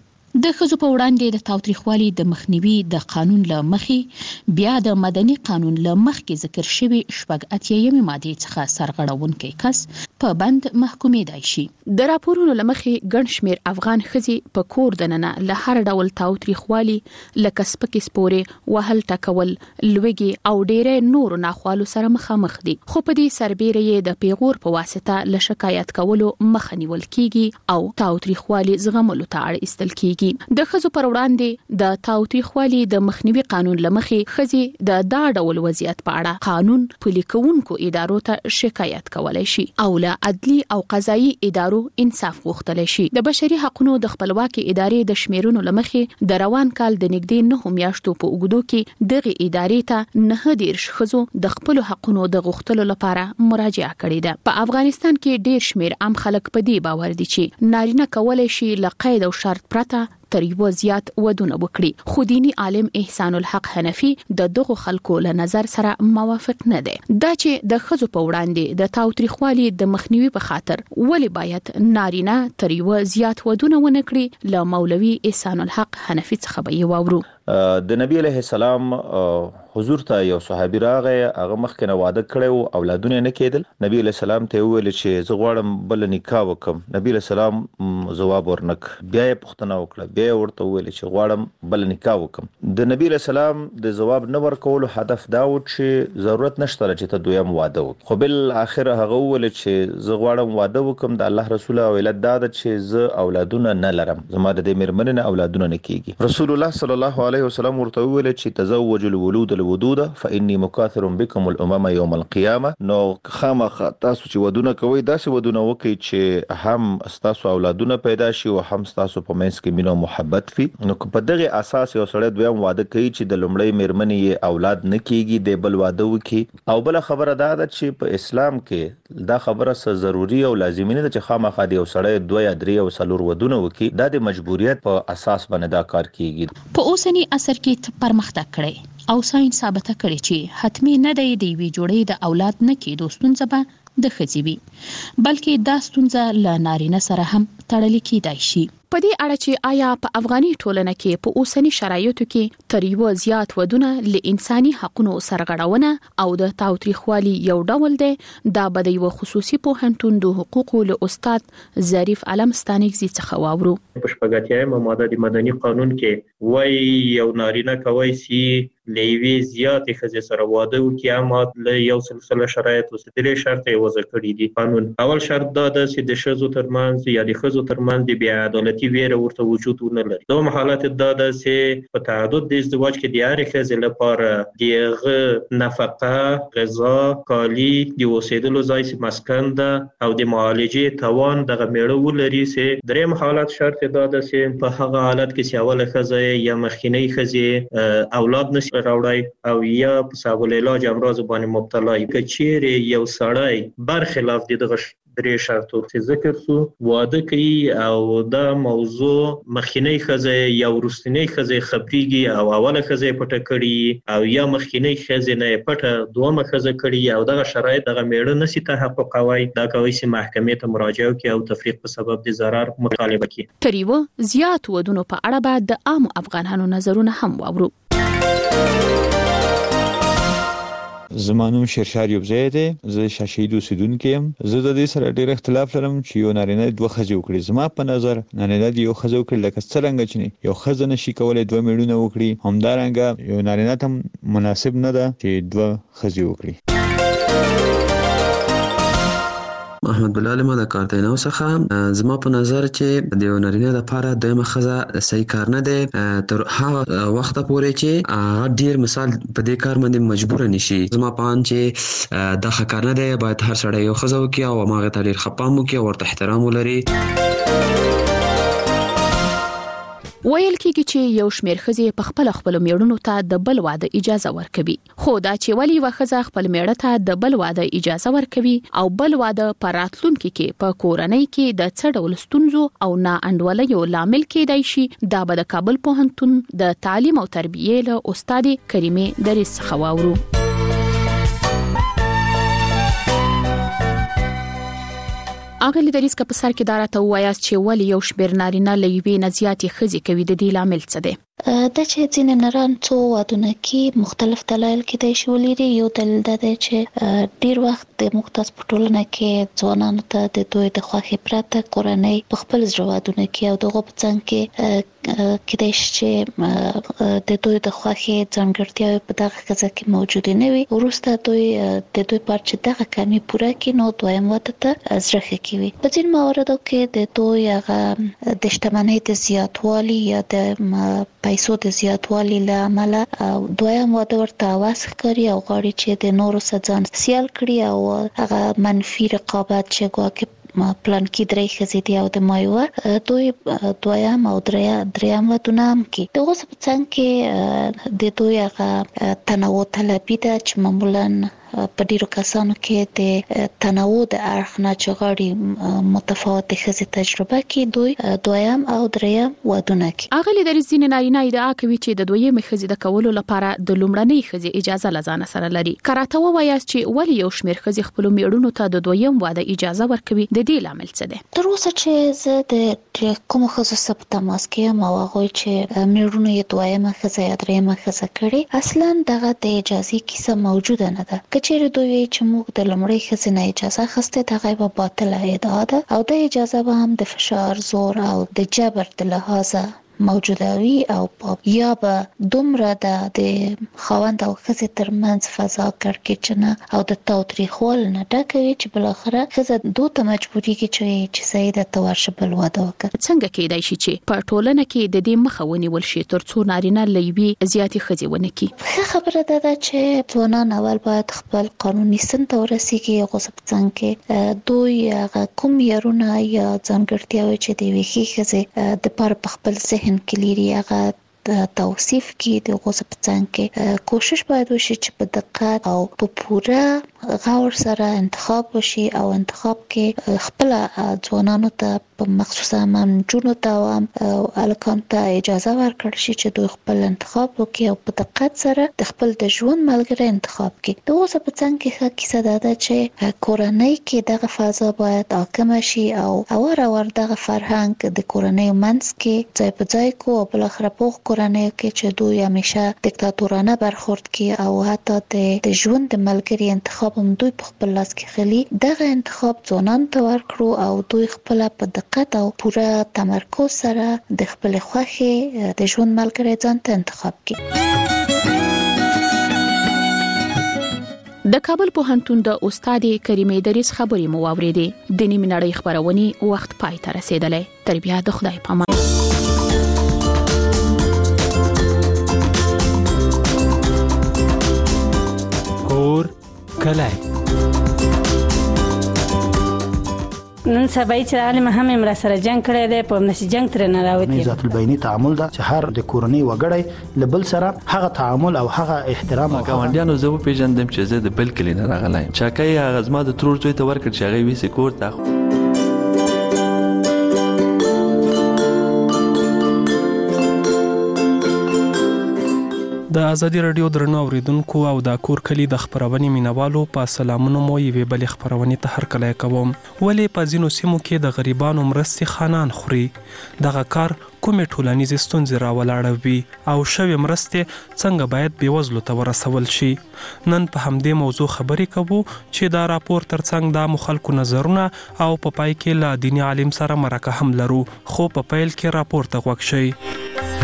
د ښځو په وړاندې د تاوتریخوالي د مخنیوي د قانون له مخې بیا د مدني قانون له مخکې ذکر شوي شپږ اتیایمې مادې څخه سرغړونکی کس په بند محکومېدای شي. د راپورونو له مخې ګڼ شمېر افغان ښځې په کور دننه له هر ډول تاوتریخوالي لکه سپکې سپورې، وهل ټکول، لوږې او ډېری نورو ناخوالو سره مخامخ دي. خو په دې سربېره یې د پیغور په واسطه له شکایت کولو مخه نیول کیږي او تاوتریخوالي زغملو ته اړ ایستل کیږي. د خزو پر وړاندې د تاوتریخوالي د مخنیوي قانون لمخې خزي د دا ډول وضعیت په اړه قانون پلي کوونکو ادارو ته شکایت کولای شي او له عدلي او قضایي ادارو انصاف غوښتلی شي. د بشري حقوقو د خپلواکي ادارې د شمیرونو لمخې د روان کال د نږدې نه میاشتو په اوږدو کې دغه ادارې ته نه دیرش خزو د خپل حقوقو د غوښتلو لپاره مراجعه کړې ده. په افغانستان کې ډیر شمیر عام خلک په دې باور دي چې نارینه کولای شي له قید او شرط پرته تر یو زیات ودونه وکړي. خو دینی عالم احسان الحق حنفي د دغه خلکو له نظر سره موافق نه دی. دا چې د خزو په وړاندې د تاوتریخوالي د مخنیوي په خاطر ولی باید نارینه تر یو زیات ودونه ونه کړي، له مولوي احسان الحق حنفي څخه به یې واورو. د نبی علیه السلام حضور ته یو صحابي راغی، هغه مخکې نه واده کړی و، اولادونه نه کېدل. نبی علیه السلام ته وویل چې زه غواړم بل نکاح وکړم. نبی علیه السلام ځواب ورنک، بیا یې پوښتنه وکړه، بیا یې ورته وویل چې غواړم بل نکاح وکړم. د نبی علیه السلام د ځواب نه ورکولو هدف دا و چې ضرورت نشته چې ته دویم واده وکړې. خو بالاخره هغه وویل چې زه غواړم واده وکړم، د الله رسول او علت دا ده چې زه اولادونه نه لرم، زما د دې مېرمنې نه اولادونه نه کېږي. رسول الله صلی الله علیه وسلم ورته وویل چې تزوج الولود الودود فإني مكاثر بكم الامم يوم القيامه. نو خامخا تاسو چې ودونه کوي داسې ودونه وکړئ چې هم تاسو اولادونه پیدا شي او هم تاسو په منځ کې مینه او محبت وي. نو په دغه اساس یو سړی دویم واده کوي چې د لومړی مېرمنې یې اولاد نه کېږي، د بل واده وکړي. او بل خبره دا ده چې په اسلام کې دا خبره څه ضروري او لازمي نه ده چې خامخا د یو سړی دوه یا درې او څلور ودونه وکړي. دا د مجبوریت په اساس باندې دا کار کیږي. په اوسنی عصر کې پرمختګ کړي او ساينس ثابته کړي چې حتمی نه دی د وی جوړې د اولاد نه کېدو ستونزه به د ښځې وي، بلکې دا ستونزه له نارینه سره هم تړلې کېدای شي. په دې اړه چې آیا په افغاني ټولنه کې په اوسنی شرایطو کې تر یو زیات ودونه له انساني حقوقو سرغړونه او د تاوتریخوالي یو ډول دی، دا به د یو خصوصي پوهنتون د حقوقو له استاد ظریف علم ستانکزي څخه واورو. په شپږاتیایم ماده د مدني قانون کې وایي یو نارینه کوي چې لوي زیات ښځې سره واده وکړي، اما له یو سلسله شرایطو څخه درې شرط یې وضع کړي دي. قانون اول شرط دا ده چې د ښځو ترمنځ یا د ښځو ترمنځ د بې عدالتي ویره ورته وجود ونه لري. دوم حالت دا ده چې په تعدد د ازدواج کې د هرې ښځې لپاره د هغه نفقه، غذا، کالي، د اوسېدلو ځای چې مسکن ده او د معالجې توان دغه میړه ولري. چې دریم حالت شرط دا ده چې په هغه حالت کې چې اوله ښځه یا مخکینۍ ښځې اولاد نشي راوړی او یا په سبب العلاج امراض باندې مبتلا وي. که چیرې یو سړی برخلاف دغه درې شرطو چې ذکر شو واده کوي او دا موضوع مخکینۍ ښځه یا وروستنۍ ښځه خبريږي او اوله ښځه پټه کړي او یا مخکینۍ ښځه نه پټه دومره ښځه کړي او دغه شرایط دغه میړه نشي تحققوي، دا کوي چې محکمې ته مراجعه وکړي او تفریق په سبب د ضرر مطالبه کوي. تر یو زیات ودونو په اړه به د عام افغانانو نظرونه هم واورو. زمانوم شرشار یوبزی دی زه شاشید اوسیدونکو یم. زه د دې سره ډېر اختلاف لرم چې یو نارینه دوه ښځې وکړي. زما په نظر نارینه د یو ښځه وکړي لکه څرنګه چې یو ښځه نشي کولای دوه میړونه وکړي، همدارنګه یو نارینه ته مناسب نه ده چې دوه ښځې وکړي. محمد بلال ما د کارتینو څخه زما په نظر چې د یو نارینه لپاره دویمه ښځه صحیح کار نه دی تر هغه وخته پورې چې هغه ډیر مثال په دې کار باندې مجبور نشي. زما په ان چې دا ښه کار نه دی، باید هر سړی یو ښځه وکړي او هغه ته ډیر ښه پام وکړي او ورته احترام ولري. ویل کېږي چې یو شمېر ښځې په خپل خپل میړونو ته د بل واده اجازه ورکوي، خو دا چې ولی یوه ښځه خپل میړه ته د بل واده اجازه ورکوي او بل واده په راتلونکي کې په کورنۍ کې د څه ډول ستونزو او نا انډولیو لامل کېدای شي، دا به د کابل پوهنتون د تعلیم او تربیې له استاد کریمې دریس څخه واورو. اغلی دریس که په سر کې دارته وایاست چې ولی یو شمېر نارینه له یوې نه زیاتې ښځې کوي، د دې لامل څه دی؟ دا چې ځینې نران څو وادونه کې مختلف دلایل کېدای شي ولري. یو دلیل دا دی چې ډیر وخت د مختص په ټولنه کې ځوانانو ته د دوی د خوښې پرته کورنۍ په خپل زړه وادونه کې او دغه په څنګ کې کېدای شي چې د دوی د خوښې ځانګړتیاوې په دغه ښځه کې موجودې نه وي. وروسته دوی د دوی پر چې دغه کمی پوره کړي نو دویم واده ته زړه ښه کوي. په ځینو مواردو کې د دوی هغه د شتمنۍ د زیاتوالي یا د پیسو د زیاتوالي له امله دویم واده ورته اواز ښکاري او غواړي چې د نورو سره ځان سیال کړي او هغه منفي رقابت چې ګواکې پلان کې درې ښځې دي او د ما یوه دوی دویم او دریم ودونه هم کوي. دغه څه په څنګ کې د دوی هغه تنوع طلبي ده چې معمولا په ډیرو کسانو کې د تنوع د اړخ نه چې غواړي متفاوت ښځې تجربه کړي، دوی دویم او دریم ودونه کوي. اغلی دریس ځینې نارینه ادعا کوي چې د دویمې ښځې د کولو لپاره د لومړنۍ ښځې اجازه له ځانه سره لري. که راته ووایاست چې ولې یو شمېر ښځې خپلو میړونو ته د دویم واده اجازه ورکوي، د دې لامل څه دی؟ تر اوسه چې زه د کومو ښځو سره په تماس کې یم او هغوی چې میړونو یې دویمه ښځه یا دریمه ښځه کړې، اصلا دغه د اجازې کیسه موجوده نه ده. چیرې دوی چې موږ د لومړۍ ښځې نه اجازه اخیستې، دغه یوه باطله ادعا ده او د اجازه به هم د فشار، زور او د جبر د لحاظه موجودوي او یا به دومره د خاوند او ښځې ترمنځ فضا کړکېچنه او د تاوتریخوالي نه ډکه وي چې بالاخره ښځه دوی ته مجبورېږي چې چې صحیح ده ته ورشه بل واده وکړه. څنګه کېدای شي چې په ټولنه کې د دې مخه ونیول شي تر څو نارینه له یوې زیاتې ښځې ونه کړي؟ ښه خبره ده ده چې ځوانان اول باید خپل قانوني سن ته ورسېږي. هغو څه په څنګ کې دوی هغه کوم معیارونه یا ځانګړتیاوې چې د یوې ښې ښځې دپاره په خپل ذهن کې لري هغه توصیف کې د غوسه په څنګ کې کوشش باید وشي چې په دقت او په پوره غور سره انتخاب وشي او انتخاب کې خپل ځوانانو ته په مخصوصا منجونو ته او الکان ته اجازه ورکړل شي چې دوی خپل انتخاب وکړي او په دقت سره د خپل د ژوند ملګری انتخاب کړي. د غوسه په څنګ کې ښه کیسه ده چې کورنۍ کې دغه فضا باید حاکمه شي او اور اور دغه فرهنګ د کورنۍ منځ کې ځای په ځای کو او بل اخر په کورنۍ کې چې دوی همیشه دیکتاتورانه برخورد کوي او حتی د ژوند د ملګری انتخاب هم دوی په خپل لاس کې خلی. دغه انتخاب ځوانان ته ورکړو او دوی خپل په دقت او پوره تمرکز سره د خپل خوښي د ژوند ملګری ځان ته انتخاب کړي. د کابل پوهنتون د استاد کریمې دریس خبرې مو واورېدې. د نیمه نړۍ خبرونه وخت پای ته رسیدلې. تر بیا د خدای پامان. کور کلای نن سبا چې عالم هم امر سره جنگ کړی دی په نشي جنگ تر نه راوتی. ذات البینی تعامل دا چې هر د کورنۍ وګړی لبل سره هغه تعامل او هغه احترام او ګاونډیانو زه په پیژندم چې زه د بل کلی نه راغلایم. چاکای هغه زما د ترور زوی ته ورکړ چې هغه ویسه کور ته. د ازادي رادیو درنو اوریدونکو او د کور کلی د خبرونې مینوالو په سلامونو مو یوې بلې خبرونې ته هرکلی کوم. ولې په ځینو سیمو کې د غریبانو مرستې خانان خوري؟ دغه کار کومې ټولنیزې ستونزې راولاړوي او شوې مرستې څنګه باید بېوزلو ته ورسول شي؟ نن په همدې موضوع خبرې کوو چې دا راپور ترڅنګ د عامو خلکو نظرونه او په پای کې له دیني عالم سره مرکه هم لرو، خو په پیل کې راپور ته غوږ شئ.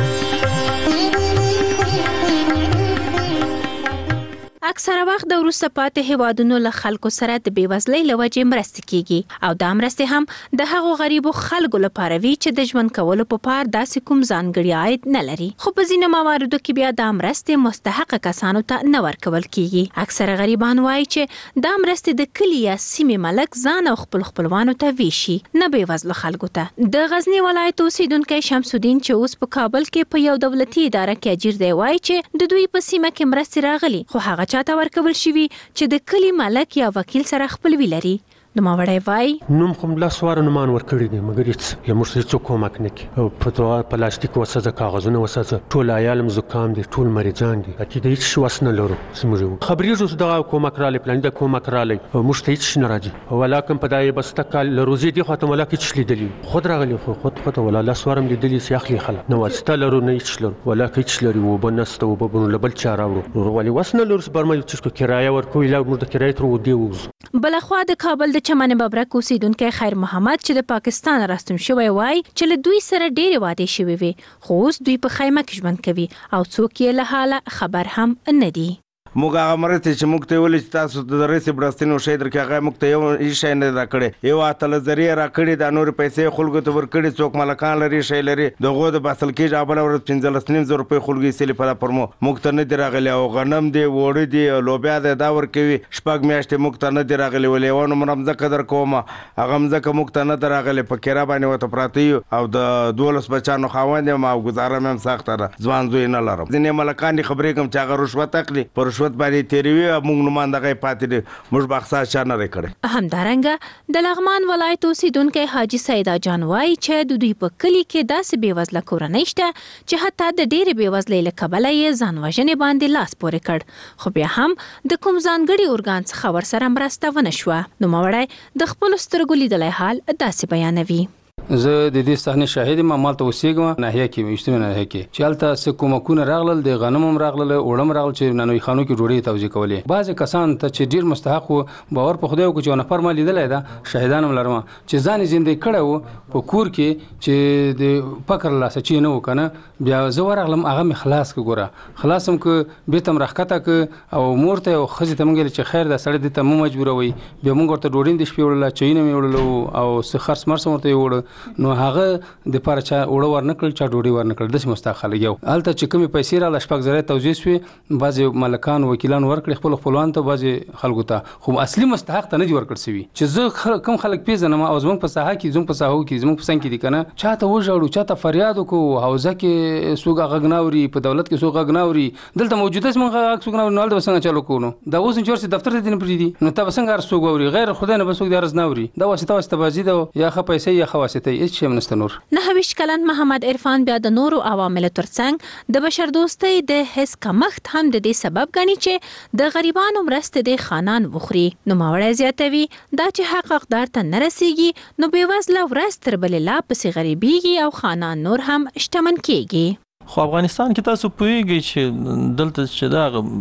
اکثره وخت د وروسته پاتې هیوادونو له خلکو سره د بېوزلۍ له وجې مرستې کیږي او دا مرستې هم د هغو غریبو خلکو لپاره وي چې د ژوند کولو په پار داسې کوم ځانګړي عاید نه لري. خو په ځینو مواردو کې بیا دا مرستې مستحقه کسانو ته نه ورکول کیږي. اکثره غریبان وایي چې دا مرستې د کلي یا سیمې ملک ځان او خپل خپلوانو ته ویشي، نه بېوزلو خلکو ته. د غزني ولایت اوسیدونکی شمس الدین چې اوس په کابل کې په یو دولتي اداره کې اجیر دی وایي چې د دوی په سیمه کې مرستې راغلي، خو هغه چاته ورکول شوي چې د کلی مالک یا وکیل سره خپلوي لري. نوموړی وایي نوم خو لاس واره نومان ورکړي دي مګر هېڅ له موږ سره هېڅوک کومک نه کوي. په دوا پلاستیک وسه کاغذونه وسه ټول عیالم زکام دي، ټول مریضان دي، چې د هېڅ شي وس نه لرو. زموږ خبرېږو چې دغه کومک رالی پلان د کومک رالی موږ ته هېڅ شي نه راځي. ولاکم په دا بسته کال له روزې دې خوا ته ولاک هېڅ لیدلي خود راغلي خو خود خود ولا لاس وارم لیدلي چې اخلي خلک نه واسطه لرو نه هېڅ لرو ولاک هېڅ لري اوبه نسته اوبه به نو له بل چا راوړو نور ولې وس نه لرو چې برمه چې کرایه ورکوو لا موږ د کرایې تر ودې ووځو. بلخوا د کابل د چمن ببرک اوسیدونکی خیر محمد چې د پاکستان راستون شوی وای چې له دوی سره ډېرې وعدې شوې وي، خو اوس دوی په خیمه کې ژوند کوي او څوک یې له حاله خبر هم نه دي. موږ هغه مرستې چې موږ ته ویلي چې تاسو د رسې برستین او شی درکې هغه موږ ته یو هېڅ شی نه راکړی، یو اتله زرې یې راکړي، دا نورې پیسې خلکو ته ورکړي، څوک ملکان لري شی لري د هغو د باسل کېږي بله ورځ پنځلس نیم زره روپۍ خلکو ایستلي په دا پر مو موږ ته نه دي راغلي او غنم دی اوړه دي لوبیا دی دا ورکوي. شپږ میاشتې موږ ته نه دي راغلي ولې یوه نومره مځکه در کومه هغه مځکه موږ ته نه ده راغلې په کرا باندې ورته پراته یو او د دولس بچیانو خاوند یم او ګزاره مې هم سخته ده، ځوان زوی نه لرم. ځینې ملکان دي خبرې کوم چې هغه رشوت اخلي په رشوت باندې تېروي موږ نماندغه پاتې دي موږ بخښه چا نه کړي. همدارنګه د لغمان ولایت اوسیدونکی حاجي سیدا جان وایي چې د دوی په کلي کې داسې بېوزله کورنۍ شته چې حتی د ډېرې بېوزلۍ له کبله یې ځان وژنې باندې لاس پورې کړ، خو بیا هم د کوم ځانګړي ارګان څخه ورسره مرسته ونه شوه. نوموړی د خپلو سترګو لیدلی حال داسې بیانوي. زه د دې صحنې شاهد یم، مالته اوسېږم ناحیه کې مشتمه ناحیه کې چې هلته څه کومکونه راغلل، د غنم هم راغلل اوړه هم راغلل چې نانوي خانو کې ډوډۍ توزیع کولې. بعضې کسان ته چې ډېر مستحق وو باور په خدای وکړو چې یو نفر ما لیدلی ده شاهدان هم لرم چې ځان یې زندګي کړی و په کور کې چې د فقر له لاسه چې نه و که نه بیا زه ورغلم هغه مې خلاص که ګوره خلاص هم که بېرته م راښکته که او مور ته او ښځې ته مونږ ویل چې خیر دا سړی دې ته مه مجبوروئ. بیا مونږ ورته ډوډۍ د شپې وړله چایونه مې وړلو او څه خرڅ مرڅ هم ورته یې وړه نو هغه د پاره چا وړه ورنکړل چا ډوډۍ ورنکړل داسې مستحق خلک یو هلته چې کومې پیسې راغله شپږ زره توزیع شوې بعضې ملکان وکیلان ورکړي خپلو خپلوانو ته بعضې خلکو ته خو اصلي مستحق ته نه دي ورکړل شوي چې زه کوم خلک پیژنم او زموږ په ساحه کې زموږ په ساحو کې زموږ په څنګ کې دي که نه چا ته وژاړو چا ته فریاد وکړو حوزه کې څوک غږ نه اوري په دولت کې څوک غږ نه اوري دلته موجوده زموږ غږ څوک نه اوري نو هلته به څنګه چلو کوو نو دا اوس چې ورسې دفتر ته دې نه پرېږدي نو تا به څنګه هر څوک اوري غیر خدای نه به څوک دې عرض نه اوري دا واسطه واسطه بازي ده یا ښه پیسې یا ښه واسطه هېڅ شی هم نشته نور. نهه کلن محمد عرفان بیا د نورو عواملو ترڅنګ د بشردوستۍ د حس کمښت هم د دې سبب ګڼي چې د غریبانو مرستې د خانان وخوري. نوموړی زیاتوي دا چې حق حقدار ته نه رسیږي نو بېوزله ورځ تر بلې لا پسې غریبیږي او خانان نور هم شتمن کیږي. خو افغانستان کې تاسو پوهیږئ چې دلته چې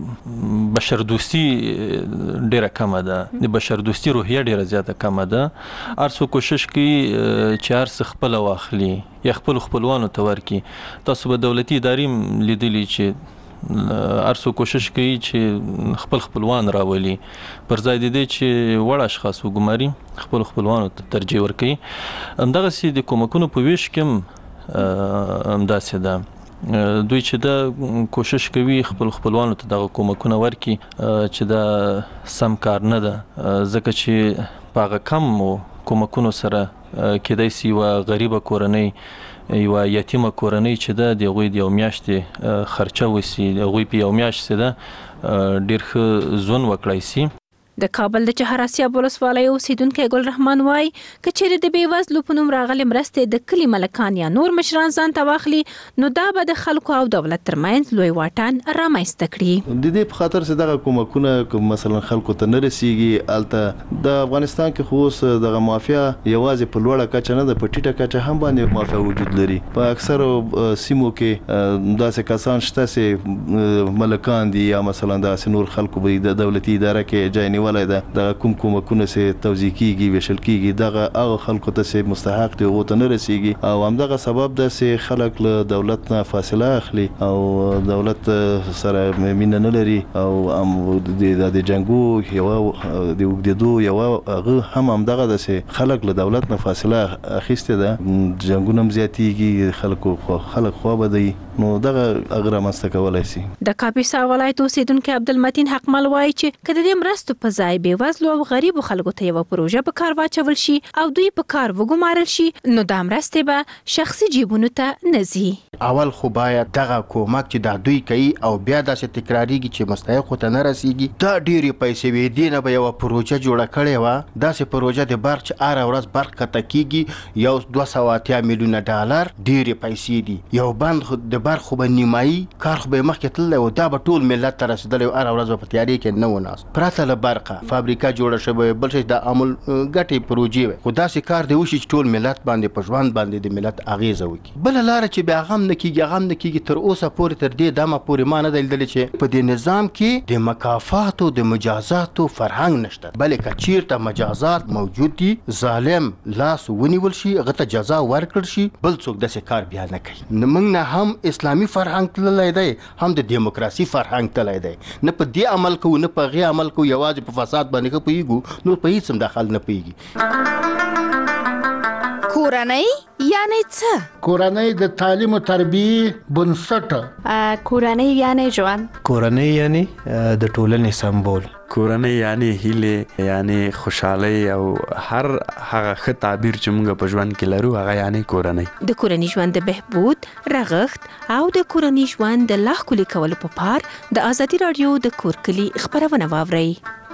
دا بشردوستي ډیره کمه ده د بشردوستي روحیه ډیره زیاته کمه ده. هر څوک کوشش کوي چې هر څه خپله واخلي یا خپلو خپلوانو ته ورکړي. تاسو به دولتي ادارې هم لیدلي چې هر څوک کوشش کوي چې خپل خپلوان راولي پر ځای د دې چې وړ اشخاص وګماري خپلو خپلوانو ته ترجیح ورکوي. همدغسې د کومکونو په ویش کې هم همداسې ده دوی چې دا کوشش کوي خپل خپلوانو ته دغه کومکونه ورکړي چې دا سم کار نه ده ځکه چې په هغه کم کومکونو سره کېدای سي یوه غریبه کورنۍ یوه یتیمه کورنۍ چې ده د هغوی د یو میاشتې خرچه وسي د هغوی په یو میاشت چې ده ډېر ښه ژوند وکړی سي. د کابل د چهاراسیاب ولسوالۍ اوسیدونکي ګل رحمان وای کچېرې د بیوزلو په نوم راغلي مرستې د کلي ملکان یا نور مشران ځان ته واخلي نو دا به د خلکو او دولت ترمنځ لوی واټن رامنځته کړي. د دې په خاطر چې دغه کومکونه کوم مثلا خلکو ته نه رسیږي الته د افغانستان کې خو اوس دغه مافیا یوازې په لوړه کچه نه ده په ټیټه کچه هم باندې مافیا وجود لري. په اکثر سیمو کې داسې کسان شته چې ملکان دي یا مثلا داسې نور خلکو به د دولتي اداره کې ځای نیولی ده دغه کوم کومکونه چې توزیع کیږي ویشل کیږي دغه هغه خلکو ته چې مستحق دي هغو ته نه رسیږي او همدغه سبب ده چې خلک له دولت نه فاصله اخلي او دولت سره مینه نه لري او د جنګو یوه د اوږدېدو یوه هغه هم همدغه ده چې خلک له دولت نه فاصله اخیستې ده جنګونه هم زیاتېږي خلکو خلک خوا به دی نو دغه هغه رامنځته کولی شي. د کاپیسا ولایت اوسیدونکی عبدالمتین حقمل وایي چې که د دې مرستو په ځای بېوزلو او غریبو خلکو ته یوه پروژه په کار واچول شي او دوی په کار وګمارل شي نو دا مرستې به شخصي جیبونو ته نه ځي. اول خو باید دغه کومک چې دا دوی کوي او بیا داسې تکراریږي چې مستحقو ته نه رسیږي دا ډېرې پیسې وې دې نه به یوه پروژه جوړه کړې وه داسې پروژه د برق چې هره ورځ برق کته کېږي یو دوه سوه اتیا میلیونه ډالر ډېرې پیسې دي. یو بند د برق خو به نیمایي کار خو به یې مخکې تللی و دا به ټول ملت ته رسېدلی و هره ورځ به په تیارې کې نه و ناست پرته له برقه فابریکه جوړه شوې بل شی د امول ګټې پروژې وې خو داسې کار دی وشي چې ټول ملت باندې په ژوند باندې د ملت اغېزه وکړي. بله لاره چې بیا غم نه کېږي غم نه کېږي تر اوسه پورې تر دې دمه پورې ما نه دی لیدلی چې په دې نظام کې د مکافاتو د مجازاتو فرهنګ نشته بلې که چېرته مجازات موجود دي ظالم لاس ونیول شي هغه ته جزا ورکړل شي بل څوک داسې کار بیا نه کوي. موږ نه هم اسلامي فرهنګ تللی دی هم د دیموکراسي فرهنګ تللی دی نه په دې عمل کوو نه په هغې عمل کوو یوازې په فساد باندې ښه پوهېږو نور په هېڅ هم دخل نه پوهېږي. کورنۍ یعنی څه؟ کورنۍ د تعلیم او تربیې بنسټ. کورنۍ یعنی ژوند. کورنۍ یعنی د ټولنې سمبول. کورنۍ یعنی هیله یعنی خوشحالي او هر هغه ښه تعبیر چې موږ په ژوند کې لرو هغه یعنی کورنۍ. د کورنۍ ژوند د بهبود رغښت او د کورنۍ ژوند د لا ښکلي کولو په پار د ازادي راډیو د کور کلي خپرونه واورئ.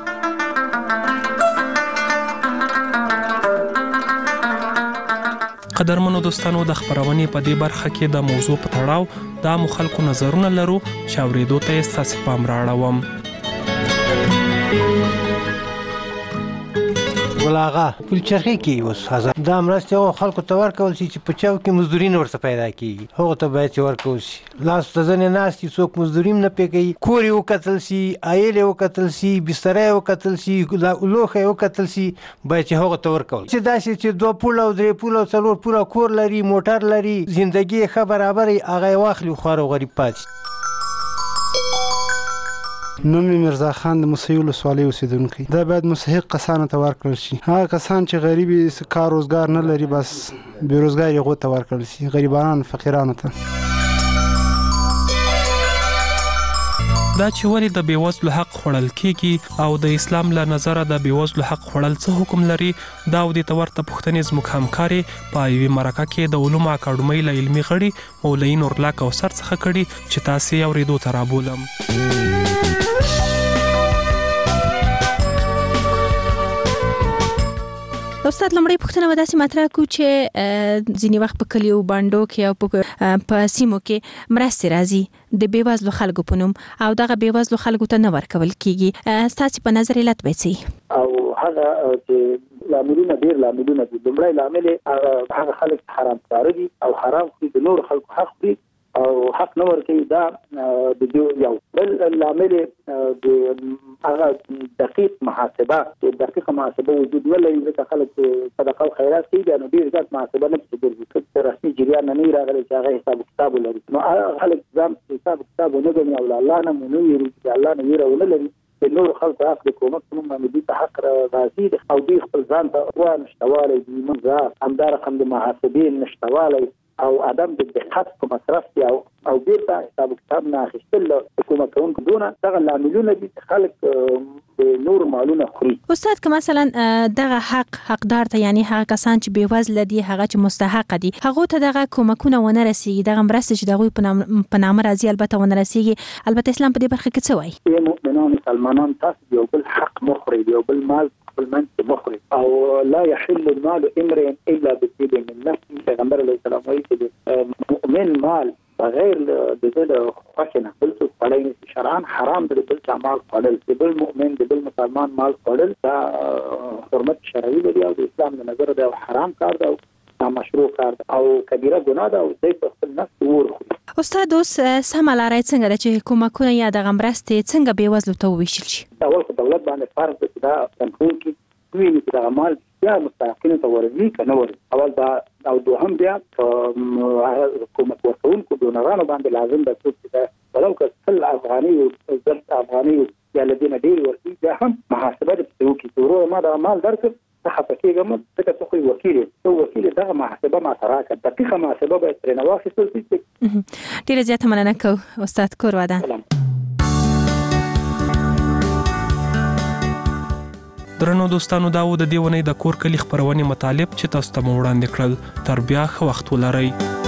قدرمنو دوستانو د خبرونې په دې برخه کې د موضوع په تړاو د عامو خلکو نظرونه لرو چې اورېدو ته یې ستاسې پام رااړوم. ګل آغا پلچرخي کې اوس هزار دا مرستې هغو خلکو ته ورکول شي چې په چاو کې مزدوري نه ورته پیدا کېږي هغو ته باید چې ورکول شي. لاس ته ځنې ناست دي څوک مزدوري هم نه پرې کوي کور یې وکتل شي عایل یې وکتل شي بستره یې وکتل شي لوښه یې وکتل شي باید چې هغو ته ورکول چې داسې چې دوه پوله او درې پوله او څلور پوله کور لري موټر لري زندګي یې ښه برابر وي هغه یې واخلي خوار او غریب پاتې شي. نوم یې مرزا خان د موسهي ولسوالۍ اوسېدونکی دا باید مستحق کسانو ته ورکړل شي. هغه کسان چې غریب کار روزګار نه لري بس بېروزګار یې هغو ته ورکړل شي غریبانو فقیرانو ته. دا چې ولې د بیوزلو حق خوړل کیږي او د اسلام له نظره د بیوزلو حق خوړل څه حکم لري دا او دې ته ورته پوښتنې زموږ همکارې په یوې مرکه کې د علومو اکاډمۍ له علمي غړي مولوي نورالله کوثر څخه کړي چې تاسې یې اورېدو ته رابولم. استاد لمړی پوښتنه به داسې مطرح کړو چې ځینې وخت په کلیو بانډو کې او په سیمو کې مرستې راځي د بېوزلو خلکو په نوم او دغه بېوزلو خلکو ته نه ورکول کېږي ستاسې په نظر علت به څه او هغه چې لاملونه ډېر لاملونه دي. لومړی لامل یې هغه خلک حرامخواره دي او حرام خوري د نورو خلکو حق خوري او حق نه ورکوي دا د دې یو. بل لامل د هغه دقیق محاسبه چې دقیقه محاسبه وجود نه لري ځکه خلک صدقه او خیرات کوي بیا نو ډېر زیات محاسبه نه پسې ګرځي که رسمي جریان نه وي راغلی چې هغه حساب کتاب ولري نو هغه خلک ځان حساب کتاب ونه ګڼي او له الله نه مو نه ویري چې الله نه ویره ونه لري د نورو خلکو حق د کومک په نوم باندې دوی ته حق راځي او دوی خپل ځان ته غوا نشتوالی دوی موږ همدا رقم د محاسبې نشتوالی او عدم د دقت په مصرف کې او او بیرته حساب کتاب نه اخیستل د کومک کوونکو دونه دغه لاملونه دي چې خلک د نور مالونه خوري. استاد که مثلا دغه حق حقدار ته یعنی هغه کسان چې بې وزله دي هغه چې مستحق دي هغه ته دغه کومکونه ونه رسیږي دغه مرسته چې دغه په نامه راځي البته ونه رسیږي. البته اسلام په دې برخه کې څه وایي؟ مؤمنان مسلمانان تاسو یو بل حق مخوري یو بل مال خپل منځ مخوري او لا يحل المال امرئ الا بطيب من نفسه. پیغمبر علیه السلام وایي چې مؤمن مال بغیر د دې خوښنه بل څه پړای شرعاً حرام دی بل څه مال خورل د بل مؤمن د بل مسلمان مال خورل دا حرمت شرعي لري او د اسلام د نظر دا حرام کار دی او مشروع کار دی او کبیره ګناه ده او د خپل نفس ورخي. استاد اوس سم لارای څنګه د چې کومکونه یا د غمرستې څنګه به وزلو ته ویشل شي؟ اول خو دولت باندې فرض دی دا کنټرول کی ویني چې د عمل یا مستحقین ته ورزي کنه ورزي. اول دا او دوهم بیا کومک ورکوونکو ډونرانو باندې لازم ده چې ولو که څل افغاني او زر افغاني یا لدينا ډیر ورکي دا هم محاسبه د توکي ضروري ما د مال درک څه پکېږم څه څه خو وکیل او وکیل دغه محاسبه ما تراکه دقیقه محاسبه به تر نو واخیستل شي. ډیره زیاته مننه کو استاد کور ودان. درنو دوستانو داو د دیونې د کور کلی خبرونه مطالب چې تاسو ته وړاندې کړل. تر بیا خو وخت ولرئ.